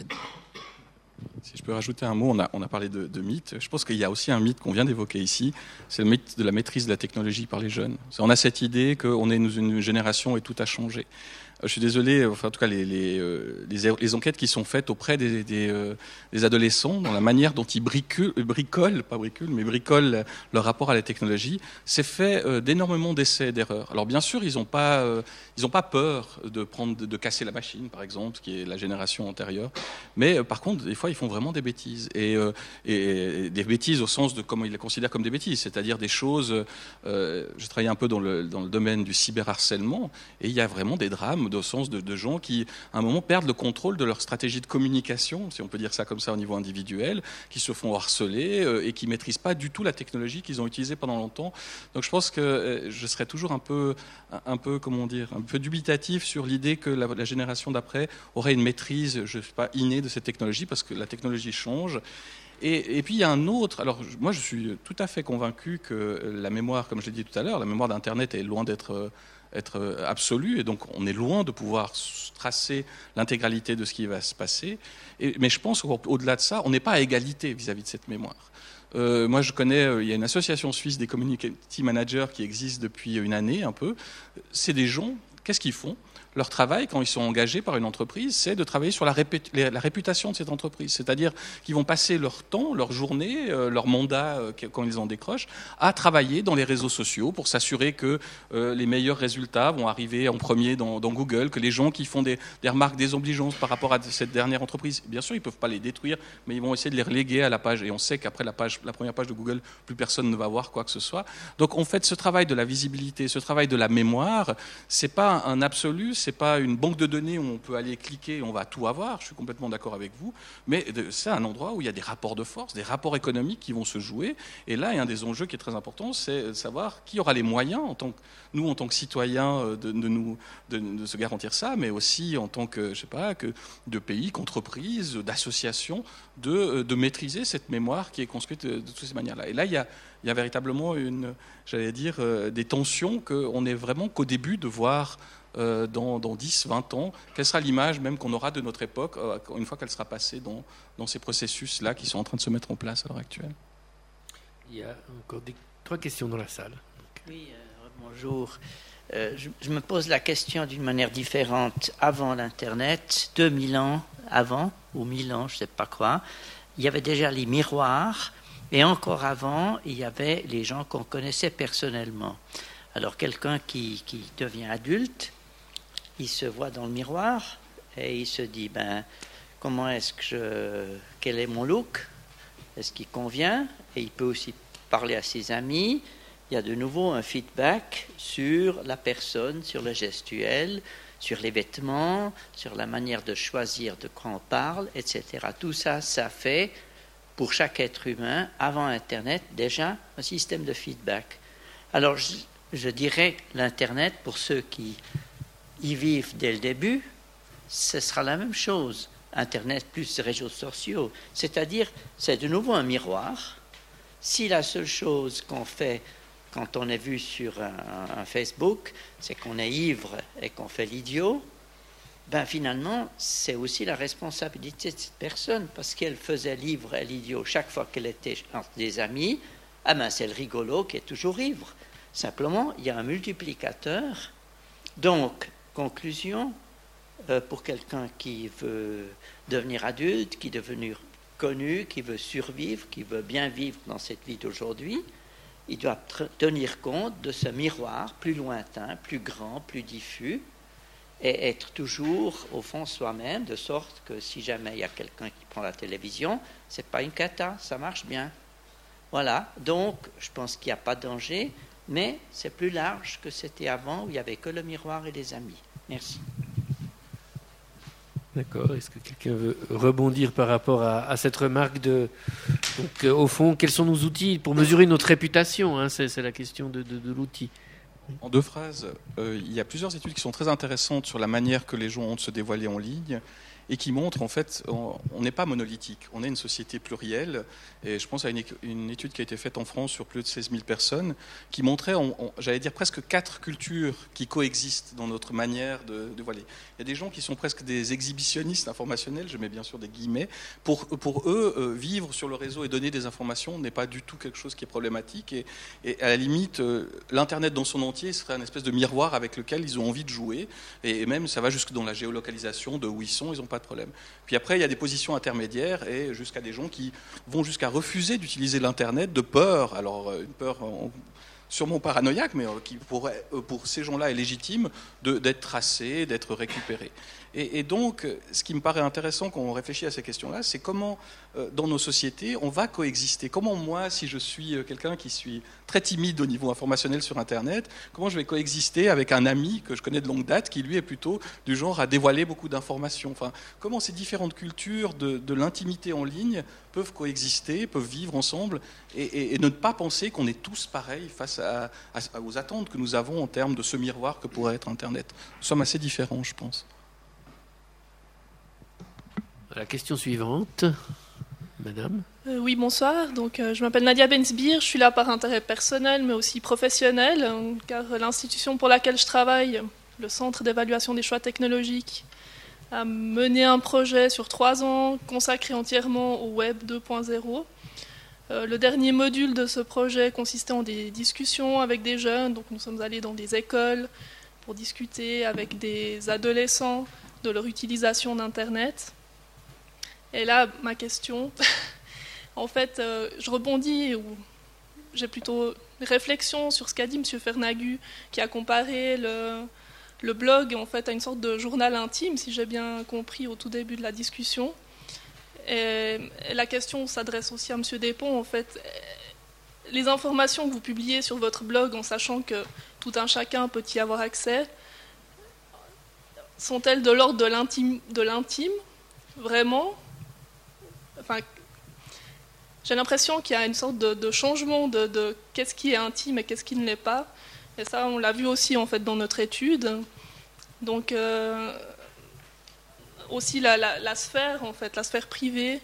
Si je peux rajouter un mot, on a parlé de mythe. Je pense qu'il y a aussi un mythe qu'on vient d'évoquer ici, c'est le mythe de la maîtrise de la technologie par les jeunes. On a cette idée qu'on est une génération et tout a changé. Je suis désolé, enfin, en tout cas, les enquêtes qui sont faites auprès des adolescents, dans la manière dont ils bricolent leur rapport à la technologie, c'est fait d'énormément d'essais, d'erreurs. Alors, bien sûr, ils n'ont pas peur de casser la machine, par exemple, qui est la génération antérieure. Mais par contre, des fois, ils font vraiment des bêtises. Et des bêtises au sens de comment ils les considèrent comme des bêtises, c'est-à-dire des choses. Je travaille un peu dans le domaine du cyberharcèlement, et il y a vraiment des drames au sens de gens qui, à un moment, perdent le contrôle de leur stratégie de communication, si on peut dire ça comme ça au niveau individuel, qui se font harceler et qui ne maîtrisent pas du tout la technologie qu'ils ont utilisée pendant longtemps. Donc je pense que je serais toujours un peu dubitatif sur l'idée que la génération d'après aurait une maîtrise, je ne sais pas, innée de cette technologie, parce que la technologie change. Et puis il y a un autre, alors moi je suis tout à fait convaincu que la mémoire, comme je l'ai dit tout à l'heure, la mémoire d'Internet est loin d'être absolue, et donc on est loin de pouvoir tracer l'intégralité de ce qui va se passer. Mais je pense qu'au-delà de ça, on n'est pas à égalité vis-à-vis de cette mémoire. Moi je connais, il y a une association suisse des community managers qui existe depuis une année un peu. C'est des gens, qu'est-ce qu'ils font ? Leur travail, quand ils sont engagés par une entreprise, c'est de travailler sur la réputation de cette entreprise. C'est-à-dire qu'ils vont passer leur temps, leur journée, leur mandat, quand ils en décrochent, à travailler dans les réseaux sociaux pour s'assurer que les meilleurs résultats vont arriver en premier dans Google, que les gens qui font des remarques désobligeantes par rapport à cette dernière entreprise, bien sûr, ils ne peuvent pas les détruire, mais ils vont essayer de les reléguer à la page. Et on sait qu'après la première page de Google, plus personne ne va voir quoi que ce soit. Donc, en fait, ce travail de la visibilité, ce travail de la mémoire, c'est pas un absolu, c'est pas une banque de données où on peut aller cliquer et on va tout avoir, je suis complètement d'accord avec vous, mais c'est un endroit où il y a des rapports de force, des rapports économiques qui vont se jouer, et là, il y a un des enjeux qui est très important, c'est de savoir qui aura les moyens, en tant que citoyens, de se garantir ça, mais aussi en tant que, de pays, qu'entreprises, d'associations, de maîtriser cette mémoire qui est construite de toutes ces manières-là. Et là, il y a véritablement des tensions qu'on est vraiment qu'au début de voir dans 10, 20 ans, quelle sera l'image même qu'on aura de notre époque une fois qu'elle sera passée dans ces processus-là qui sont en train de se mettre en place à l'heure actuelle. Il y a encore 3 questions dans la salle. Oui, bonjour. Je me pose la question d'une manière différente. Avant l'Internet, 2000 ans avant, ou 1000 ans, je ne sais pas quoi, il y avait déjà les miroirs Et encore avant, il y avait les gens qu'on connaissait personnellement. Alors quelqu'un qui devient adulte, il se voit dans le miroir et il se dit, comment est-ce que quel est mon look? Est-ce qu'il convient? Et il peut aussi parler à ses amis. Il y a de nouveau un feedback sur la personne, sur le gestuel, sur les vêtements, sur la manière de choisir de quoi on parle, etc. Tout ça, ça fait pour chaque être humain, avant Internet, déjà un système de feedback. Alors, je dirais l'Internet, pour ceux qui y vivent dès le début, ce sera la même chose. Internet plus réseaux sociaux. C'est-à-dire, c'est de nouveau un miroir. Si la seule chose qu'on fait quand on est vu sur un Facebook, c'est qu'on est ivre et qu'on fait l'idiot, finalement, c'est aussi la responsabilité de cette personne, parce qu'elle faisait l'ivre et l'idiot chaque fois qu'elle était entre des amis, c'est le rigolo qui est toujours ivre. Simplement, il y a un multiplicateur. Donc, conclusion, pour quelqu'un qui veut devenir adulte, qui est devenu connu, qui veut survivre, qui veut bien vivre dans cette vie d'aujourd'hui, il doit tenir compte de ce miroir plus lointain, plus grand, plus diffus, et être toujours au fond soi-même, de sorte que si jamais il y a quelqu'un qui prend la télévision, c'est pas une cata, ça marche bien. Voilà, donc je pense qu'il n'y a pas de danger, mais c'est plus large que c'était avant, où il n'y avait que le miroir et les amis. Merci. D'accord. Est-ce que quelqu'un veut rebondir par rapport à cette remarque de... Donc, au fond, quels sont nos outils pour mesurer notre réputation, hein, c'est la question de l'outil. En 2 phrases, il y a plusieurs études qui sont très intéressantes sur la manière que les gens ont de se dévoiler en ligne et qui montrent, en fait, on n'est pas monolithique. On est une société plurielle. Et je pense à une étude qui a été faite en France sur plus de 16 000 personnes qui montrait, j'allais dire, presque 4 cultures qui coexistent dans notre manière de dévoiler. Il y a des gens qui sont presque des exhibitionnistes informationnels, je mets bien sûr des guillemets. Pour eux, vivre sur le réseau et donner des informations n'est pas du tout quelque chose qui est problématique. Et à la limite, l'Internet dans son entier serait un espèce de miroir avec lequel ils ont envie de jouer. Et même, ça va jusque dans la géolocalisation de où ils sont, ils n'ont pas de problème. Puis après, il y a des positions intermédiaires et jusqu'à des gens qui vont jusqu'à refuser d'utiliser l'Internet de peur. Alors, une peur sûrement paranoïaque, mais qui pour ces gens-là est légitime d'être tracés, d'être récupérés. Et donc, ce qui me paraît intéressant quand on réfléchit à ces questions-là, c'est comment, dans nos sociétés, on va coexister. Comment moi, si je suis quelqu'un qui suis très timide au niveau informationnel sur Internet, comment je vais coexister avec un ami que je connais de longue date, qui lui est plutôt du genre à dévoiler beaucoup d'informations. Enfin, comment ces différentes cultures de l'intimité en ligne peuvent coexister, peuvent vivre ensemble, et ne pas penser qu'on est tous pareils face aux attentes que nous avons en termes de ce miroir que pourrait être Internet. Nous sommes assez différents, je pense. La question suivante, madame. Oui, bonsoir. Donc, je m'appelle Nadia Bensbir. Je suis là par intérêt personnel, mais aussi professionnel, car l'institution pour laquelle je travaille, le Centre d'évaluation des choix technologiques, a mené un projet sur 3 ans consacré entièrement au Web 2.0. Le dernier module de ce projet consistait en des discussions avec des jeunes. Donc, nous sommes allés dans des écoles pour discuter avec des adolescents de leur utilisation d'Internet. Et là, ma question, en fait, je rebondis, ou j'ai plutôt une réflexion sur ce qu'a dit M. Fernagu, qui a comparé le blog en fait, à une sorte de journal intime, si j'ai bien compris au tout début de la discussion. Et la question s'adresse aussi à M. Despons. En fait, les informations que vous publiez sur votre blog, en sachant que tout un chacun peut y avoir accès, sont-elles de l'ordre de l'intime, vraiment ? Enfin, j'ai l'impression qu'il y a une sorte de changement de qu'est-ce qui est intime et qu'est-ce qui ne l'est pas. Et ça, on l'a vu aussi en fait dans notre étude. Donc, aussi la sphère, en fait, la sphère privée,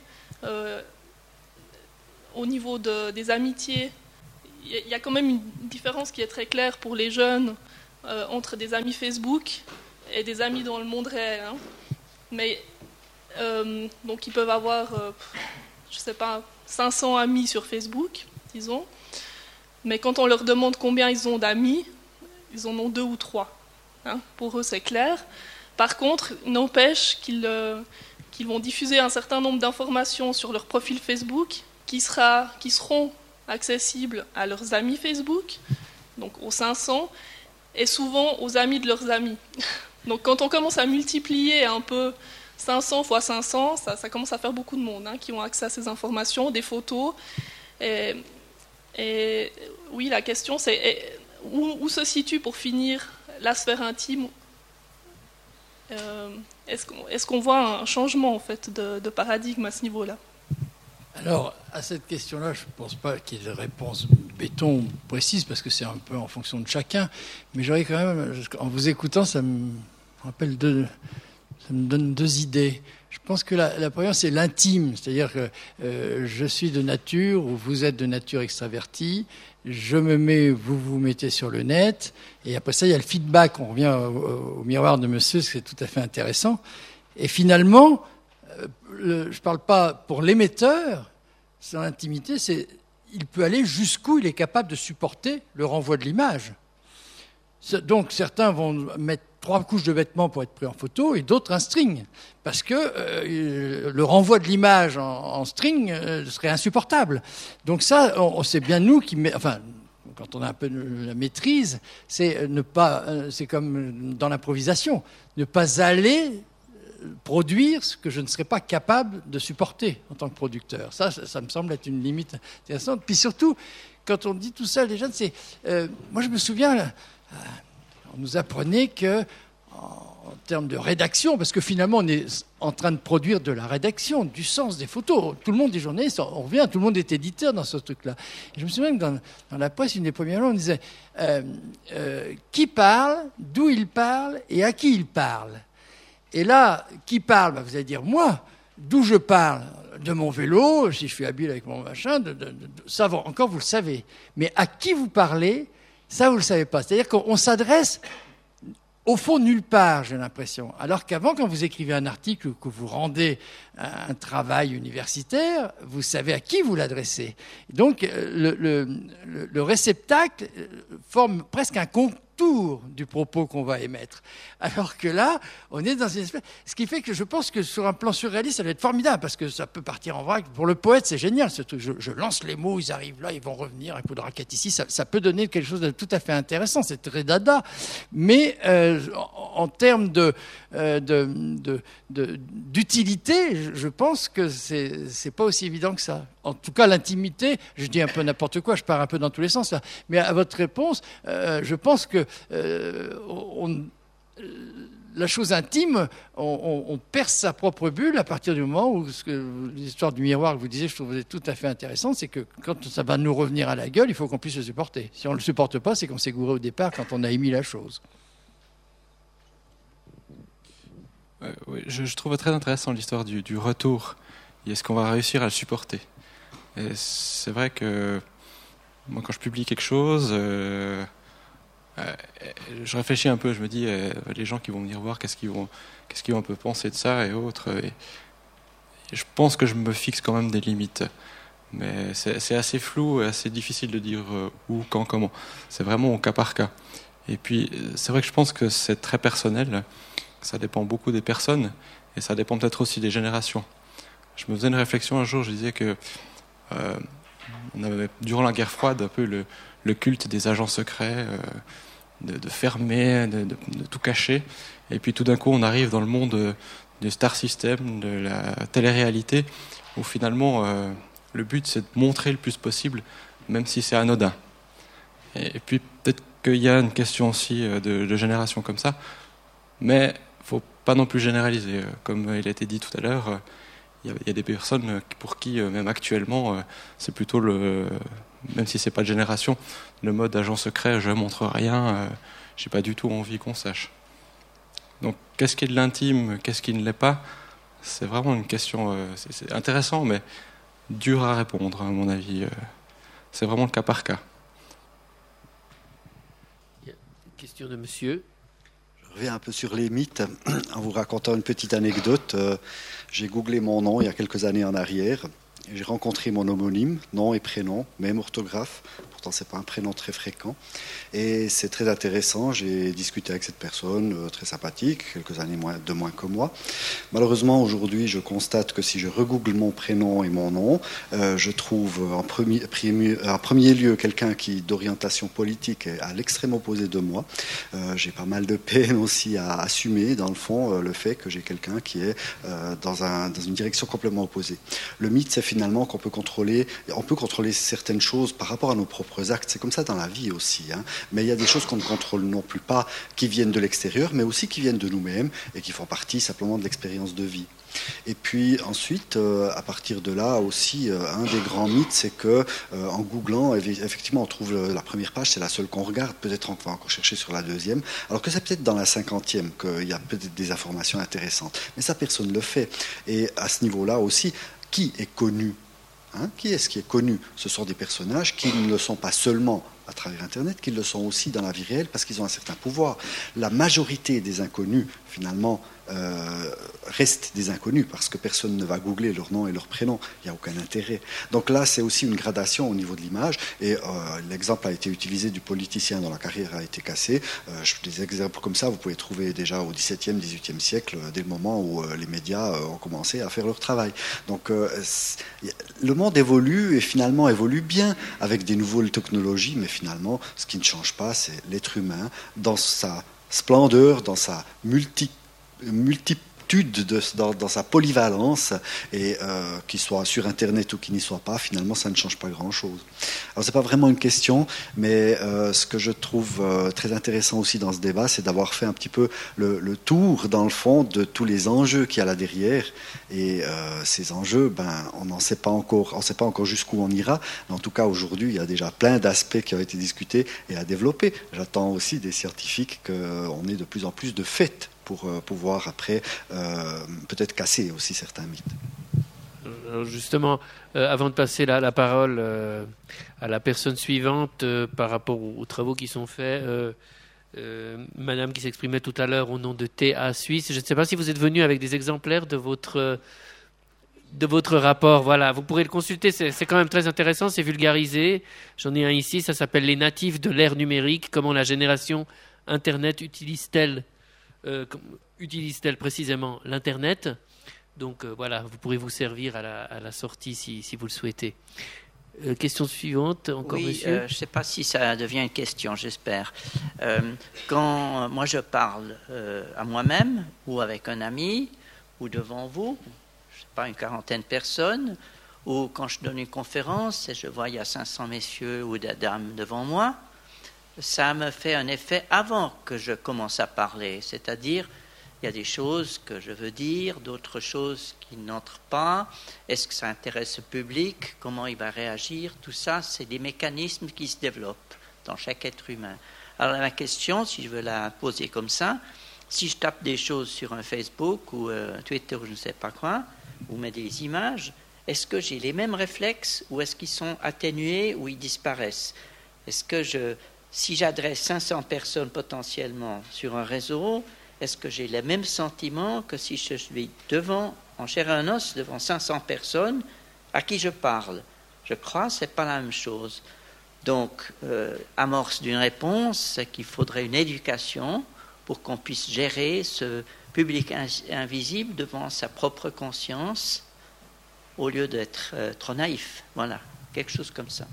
au niveau des amitiés, il y a quand même une différence qui est très claire pour les jeunes entre des amis Facebook et des amis dans le monde réel. Hein. Mais donc ils peuvent avoir, je sais pas, 500 amis sur Facebook, disons. Mais quand on leur demande combien ils ont d'amis, ils en ont 2 ou 3. Hein. Pour eux, c'est clair. Par contre, n'empêche qu'ils vont diffuser un certain nombre d'informations sur leur profil Facebook qui seront accessibles à leurs amis Facebook, donc aux 500, et souvent aux amis de leurs amis. Donc quand on commence à multiplier un peu 500 fois 500, ça commence à faire beaucoup de monde qui ont accès à ces informations, des photos. Et oui, la question c'est où se situe pour finir la sphère intime. Est-ce qu'on voit un changement en fait de paradigme à ce niveau-là? Alors, à cette question-là, je ne pense pas qu'il y ait de réponse béton précise, parce que c'est un peu en fonction de chacun. Mais j'aurais quand même, en vous écoutant, ça me donne deux idées. Je pense que la première, c'est l'intime. C'est-à-dire que je suis de nature, ou vous êtes de nature extravertie, je me mets, vous vous mettez sur le net, et après ça, il y a le feedback. On revient au miroir de monsieur, c'est tout à fait intéressant. Et finalement, je ne parle pas pour l'émetteur, son intimité, il peut aller jusqu'où il est capable de supporter le renvoi de l'image. Donc certains vont mettre 3 couches de vêtements pour être pris en photo et d'autres un string, parce que le renvoi de l'image en string serait insupportable. Donc ça, c'est bien nous qui... Enfin, quand on a un peu la maîtrise, c'est comme dans l'improvisation, ne pas aller produire ce que je ne serais pas capable de supporter en tant que producteur. Ça me semble être une limite intéressante. Puis surtout, quand on dit tout ça, les jeunes, moi je me souviens, on nous apprenait que, en termes de rédaction, parce que finalement on est en train de produire de la rédaction, du sens des photos. Tout le monde est journaliste, on revient, tout le monde est éditeur dans ce truc-là. Et je me souviens que dans la presse, une des premières lois, on disait qui parle, d'où il parle et à qui il parle. Et là, qui parle ? Vous allez dire moi. D'où je parle ? De mon vélo, si je suis habile avec mon machin, ça encore vous le savez. Mais à qui vous parlez, ça vous le savez pas. C'est-à-dire qu'on s'adresse au fond nulle part, j'ai l'impression. Alors qu'avant, quand vous écrivez un article ou que vous rendez un travail universitaire, vous savez à qui vous l'adressez. Donc le réceptacle forme presque un contour du propos qu'on va émettre. Alors que là, on est dans une espèce... Ce qui fait que je pense que sur un plan surréaliste, ça va être formidable, parce que ça peut partir en vrac. Pour le poète, c'est génial, ce truc. Je lance les mots, ils arrivent là, ils vont revenir, un coup de raquette ici. Ça peut donner quelque chose de tout à fait intéressant. C'est très dada. Mais en termes d'utilité, je pense que c'est pas aussi évident que ça. En tout cas, l'intimité, je dis un peu n'importe quoi, je pars un peu dans tous les sens là. Mais à votre réponse, je pense que la chose intime, on perce sa propre bulle à partir du moment où l'histoire du miroir que vous disiez, je trouve tout à fait intéressante, c'est que quand ça va nous revenir à la gueule, il faut qu'on puisse le supporter. Si on ne le supporte pas, c'est qu'on s'est gouré au départ quand on a émis la chose. Oui, je trouve très intéressant l'histoire du retour. Et est-ce qu'on va réussir à le supporter ? Et c'est vrai que moi, quand je publie quelque chose, je réfléchis un peu. Je me dis, les gens qui vont venir voir, qu'est-ce qu'ils vont un peu penser de ça et autres. Et je pense que je me fixe quand même des limites. Mais c'est assez flou et assez difficile de dire où, quand, comment. C'est vraiment au cas par cas. Et puis, c'est vrai que je pense que c'est très personnel. Ça dépend beaucoup des personnes et ça dépend peut-être aussi des générations. Je me faisais une réflexion un jour, je disais que on avait, durant la guerre froide, un peu le culte des agents secrets, de fermer, de tout cacher. Et puis tout d'un coup, on arrive dans le monde du star system, de la télé-réalité, où finalement, le but, c'est de montrer le plus possible, même si c'est anodin. Et puis peut-être qu'il y a une question aussi de génération comme ça, mais il ne faut pas non plus généraliser. Comme il a été dit tout à l'heure, il y a des personnes pour qui, même actuellement, c'est plutôt même si c'est pas de génération, le mode agent secret, je montre rien, j'ai pas du tout envie qu'on sache. Donc, qu'est-ce qui est de l'intime, qu'est-ce qui ne l'est pas ? C'est vraiment une question, c'est intéressant, mais dur à répondre, à mon avis. C'est vraiment le cas par cas. Une question de monsieur. Je reviens un peu sur les mythes en vous racontant une petite anecdote. J'ai googlé mon nom il y a quelques années en arrière. J'ai rencontré mon homonyme, nom et prénom, même orthographe. Pourtant, ce n'est pas un prénom très fréquent. Et c'est très intéressant. J'ai discuté avec cette personne, très sympathique, quelques années de moins que moi. Malheureusement, aujourd'hui, je constate que si je regoogle mon prénom et mon nom, je trouve en premier lieu quelqu'un qui, d'orientation politique, est à l'extrême opposé de moi. J'ai pas mal de peine aussi à assumer, dans le fond, le fait que j'ai quelqu'un qui est dans une direction complètement opposée. Le mythe, c'est finalement qu'on peut contrôler certaines choses par rapport à nos propres actes. C'est comme ça dans la vie aussi. Mais il y a des choses qu'on ne contrôle non plus pas, qui viennent de l'extérieur, mais aussi qui viennent de nous-mêmes et qui font partie simplement de l'expérience de vie. Et puis ensuite, à partir de là aussi, un des grands mythes, c'est que en googlant, effectivement, on trouve la première page, c'est la seule qu'on regarde. Peut-être on va encore chercher sur la deuxième, alors que c'est peut-être dans la 50e qu'il y a peut-être des informations intéressantes. Mais ça, personne ne le fait. Et à ce niveau-là aussi, qui est connu ? Qui est-ce qui est connu ? Ce sont des personnages qui ne le sont pas seulement à travers Internet, qui le sont aussi dans la vie réelle parce qu'ils ont un certain pouvoir. La majorité des inconnus, finalement, restent des inconnus parce que personne ne va googler leur nom et leur prénom. Il n'y a aucun intérêt. Donc là, c'est aussi une gradation au niveau de l'image. Et l'exemple a été utilisé du politicien dont la carrière a été cassée. Des exemples comme ça, vous pouvez trouver déjà au XVIIe, XVIIIe siècle, dès le moment où les médias ont commencé à faire leur travail. Donc le monde évolue et finalement évolue bien avec des nouvelles technologies, mais finalement, ce qui ne change pas, c'est l'être humain dans sa splendeur, dans sa multitude, dans sa polyvalence, et qu'il soit sur Internet ou qu'il n'y soit pas, finalement, ça ne change pas grand-chose. Alors, c'est pas vraiment une question, mais ce que je trouve très intéressant aussi dans ce débat, c'est d'avoir fait un petit peu le tour, dans le fond, de tous les enjeux qu'il y a là derrière. Et ces enjeux, on ne sait pas encore jusqu'où on ira, mais en tout cas, aujourd'hui, il y a déjà plein d'aspects qui ont été discutés et à développer. J'attends aussi des scientifiques qu'on ait de plus en plus de faits pour pouvoir après peut-être casser aussi certains mythes. Alors justement, avant de passer la parole à la personne suivante par rapport aux travaux qui sont faits, madame qui s'exprimait tout à l'heure au nom de TA Suisse, je ne sais pas si vous êtes venu avec des exemplaires de votre rapport. Voilà, vous pourrez le consulter, c'est quand même très intéressant, c'est vulgarisé. J'en ai un ici, ça s'appelle « Les natifs de l'ère numérique, comment la génération Internet utilise-t-elle précisément l'Internet ?» Donc voilà, vous pourrez vous servir à la sortie si vous le souhaitez. Question suivante, encore monsieur. Je ne sais pas si ça devient une question, j'espère. Quand moi je parle à moi-même ou avec un ami ou devant vous, je ne sais pas, une quarantaine de personnes, ou quand je donne une conférence et je vois il y a 500 messieurs ou des dames devant moi, ça me fait un effet avant que je commence à parler, c'est-à-dire il y a des choses que je veux dire, d'autres choses qui n'entrent pas. Est-ce que ça intéresse le public? Comment il va réagir? Tout ça, c'est des mécanismes qui se développent dans chaque être humain. Alors la question, si je veux la poser comme ça, si je tape des choses sur un Facebook ou Twitter ou je ne sais pas quoi, ou mets des images, est-ce que j'ai les mêmes réflexes ou est-ce qu'ils sont atténués ou ils disparaissent? Est-ce que si j'adresse 500 personnes potentiellement sur un réseau, est-ce que j'ai les mêmes sentiments que si je suis en chair et en os, devant 500 personnes à qui je parle? Je crois que ce n'est pas la même chose. Donc, amorce d'une réponse, c'est qu'il faudrait une éducation pour qu'on puisse gérer ce public invisible devant sa propre conscience, au lieu d'être trop naïf. Voilà, quelque chose comme ça.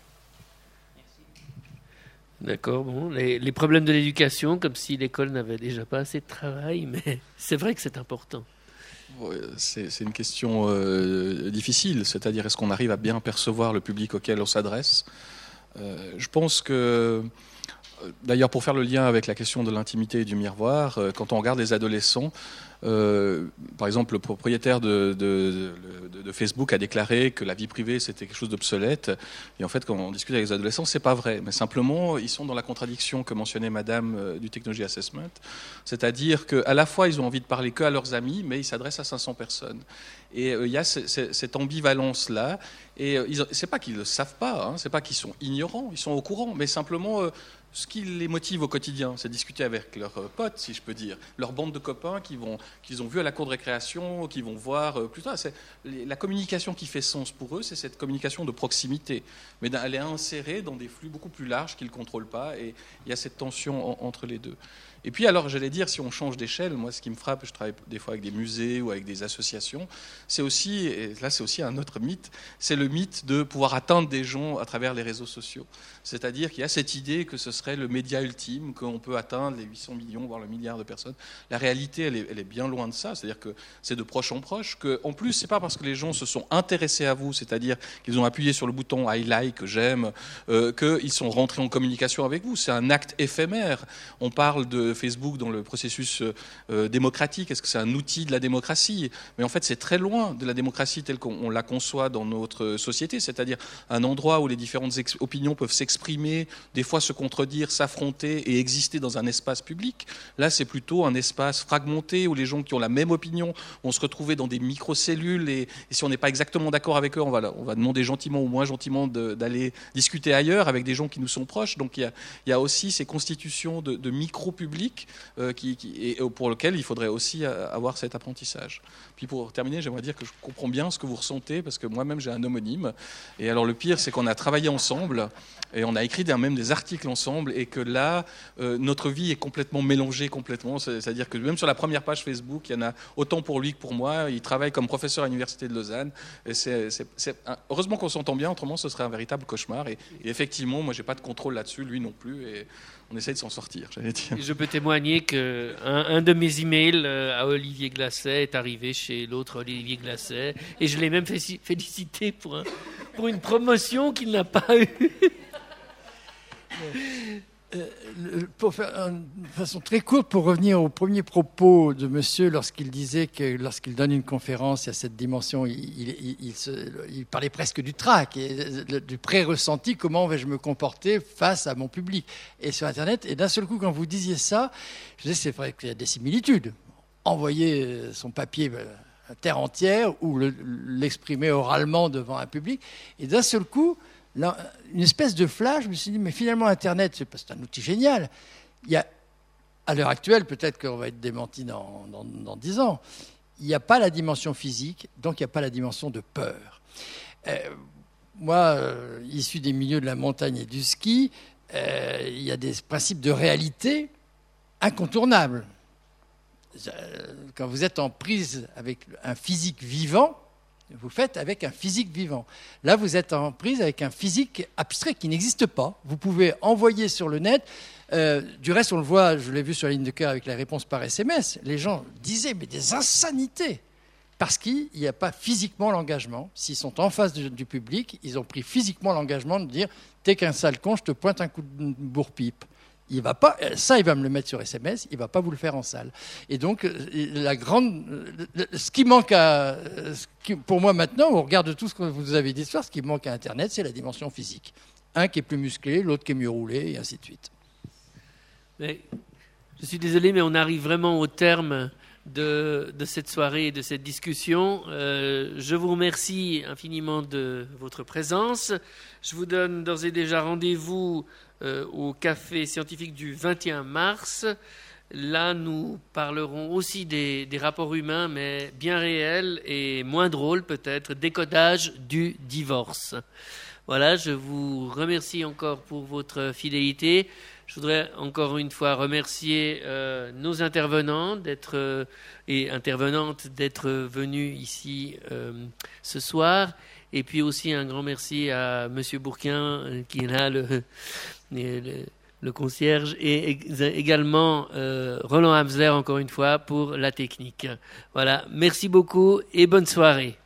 D'accord, bon, les problèmes de l'éducation, comme si l'école n'avait déjà pas assez de travail, mais c'est vrai que c'est important. C'est une question difficile, c'est-à-dire est-ce qu'on arrive à bien percevoir le public auquel on s'adresse? Je pense que, d'ailleurs pour faire le lien avec la question de l'intimité et du miroir, quand on regarde les adolescents, par exemple le propriétaire de Facebook a déclaré que la vie privée c'était quelque chose d'obsolète, et en fait quand on discute avec les adolescents c'est pas vrai, mais simplement ils sont dans la contradiction que mentionnait madame du Technology Assessment, c'est-à-dire qu'à la fois ils ont envie de parler que à leurs amis mais ils s'adressent à 500 personnes, et il y a cette ambivalence là, et c'est pas qu'ils le savent pas, hein, c'est pas qu'ils sont ignorants, ils sont au courant, mais simplement ce qui les motive au quotidien, c'est discuter avec leurs potes, si je peux dire, leur bande de copains qui vont qu'ils ont vu à la cour de récréation, qu'ils vont voir plus tard. La communication qui fait sens pour eux, c'est cette communication de proximité, mais elle est insérée dans des flux beaucoup plus larges qu'ils ne contrôlent pas, et il y a cette tension entre les deux. Et puis alors, j'allais dire, si on change d'échelle, moi ce qui me frappe, je travaille des fois avec des musées ou avec des associations, c'est aussi, et là c'est aussi un autre mythe, c'est le mythe de pouvoir atteindre des gens à travers les réseaux sociaux. C'est-à-dire qu'il y a cette idée que ce serait le média ultime, qu'on peut atteindre les 800 millions, voire le milliard de personnes. La réalité, elle est bien loin de ça, c'est-à-dire que c'est de proche en proche, qu'en plus, c'est pas parce que les gens se sont intéressés à vous, c'est-à-dire qu'ils ont appuyé sur le bouton I like, j'aime, qu'ils sont rentrés en communication avec vous. C'est un acte éphémère. On parle de Facebook dans le processus démocratique. Est-ce que c'est un outil de la démocratie? Mais en fait, c'est très loin de la démocratie telle qu'on la conçoit dans notre société, c'est-à-dire un endroit où les différentes opinions peuvent s'exprimer, des fois se contredire, s'affronter et exister dans un espace public. Là, c'est plutôt un espace fragmenté où les gens qui ont la même opinion vont se retrouver dans des micro-cellules, et si on n'est pas exactement d'accord avec eux, on va demander gentiment ou moins gentiment d'aller discuter ailleurs avec des gens qui nous sont proches. Donc il y a aussi ces constitutions de micro-publics et pour lequel il faudrait aussi avoir cet apprentissage. Puis pour terminer, j'aimerais dire que je comprends bien ce que vous ressentez, parce que moi-même j'ai un homonyme, et alors le pire c'est qu'on a travaillé ensemble et on a écrit même des articles ensemble, et que là notre vie est complètement mélangée complètement, c'est-à-dire que même sur la première page Facebook il y en a autant pour lui que pour moi. Il travaille comme professeur à l'université de Lausanne, et heureusement qu'on s'entend bien, autrement ce serait un véritable cauchemar, et effectivement moi j'ai pas de contrôle là-dessus, lui non plus, et on essaye de s'en sortir, j'allais dire. Je peux témoigner qu'un de mes emails à Olivier Glasset est arrivé chez l'autre Olivier Glasset, et je l'ai même félicité pour une promotion qu'il n'a pas eue. Pour faire de façon très courte, pour revenir au premier propos de monsieur, lorsqu'il disait que lorsqu'il donne une conférence, il y a cette dimension, il parlait presque du trac, et du pré-ressenti, comment vais-je me comporter face à mon public. Et sur Internet, et d'un seul coup, quand vous disiez ça, je disais, c'est vrai qu'il y a des similitudes. Envoyer son papier à terre entière ou l'exprimer oralement devant un public, et d'un seul coup, là, une espèce de flash, je me suis dit, mais finalement, Internet, c'est un outil génial. Il y a, à l'heure actuelle, peut-être qu'on va être démenti dans 10 ans, il n'y a pas la dimension physique, donc il n'y a pas la dimension de peur. Moi, issu des milieux de la montagne et du ski, il y a des principes de réalité incontournables. Quand vous êtes en prise avec un physique vivant, vous faites avec un physique vivant. Là, vous êtes en prise avec un physique abstrait qui n'existe pas. Vous pouvez envoyer sur le net. Du reste, on le voit, je l'ai vu sur la ligne de cœur avec la réponse par SMS. Les gens disaient, mais des insanités, parce qu'il n'y a pas physiquement l'engagement. S'ils sont en face du public, ils ont pris physiquement l'engagement de dire, t'es qu'un sale con, je te pointe un coup de bourre-pipe. Il va pas, ça, il va me le mettre sur SMS, il ne va pas vous le faire en salle. Et donc, ce qui manque pour moi maintenant, au regard de tout ce que vous avez dit ce soir, ce qui manque à Internet, c'est la dimension physique. Un qui est plus musclé, l'autre qui est mieux roulé, et ainsi de suite. Mais, je suis désolé, mais on arrive vraiment au terme de cette soirée et de cette discussion. Je vous remercie infiniment de votre présence. Je vous donne d'ores et déjà rendez-vous au café scientifique du 21 mars. Là, nous parlerons aussi des rapports humains, mais bien réels et moins drôles peut-être, décodage du divorce. Voilà, je vous remercie encore pour votre fidélité. Je voudrais encore une fois remercier nos intervenants et intervenantes d'être venus ici ce soir. Et puis aussi un grand merci à Monsieur Bourquin qui est là, le concierge, et également Roland Hamsler encore une fois pour la technique. Voilà, merci beaucoup et bonne soirée.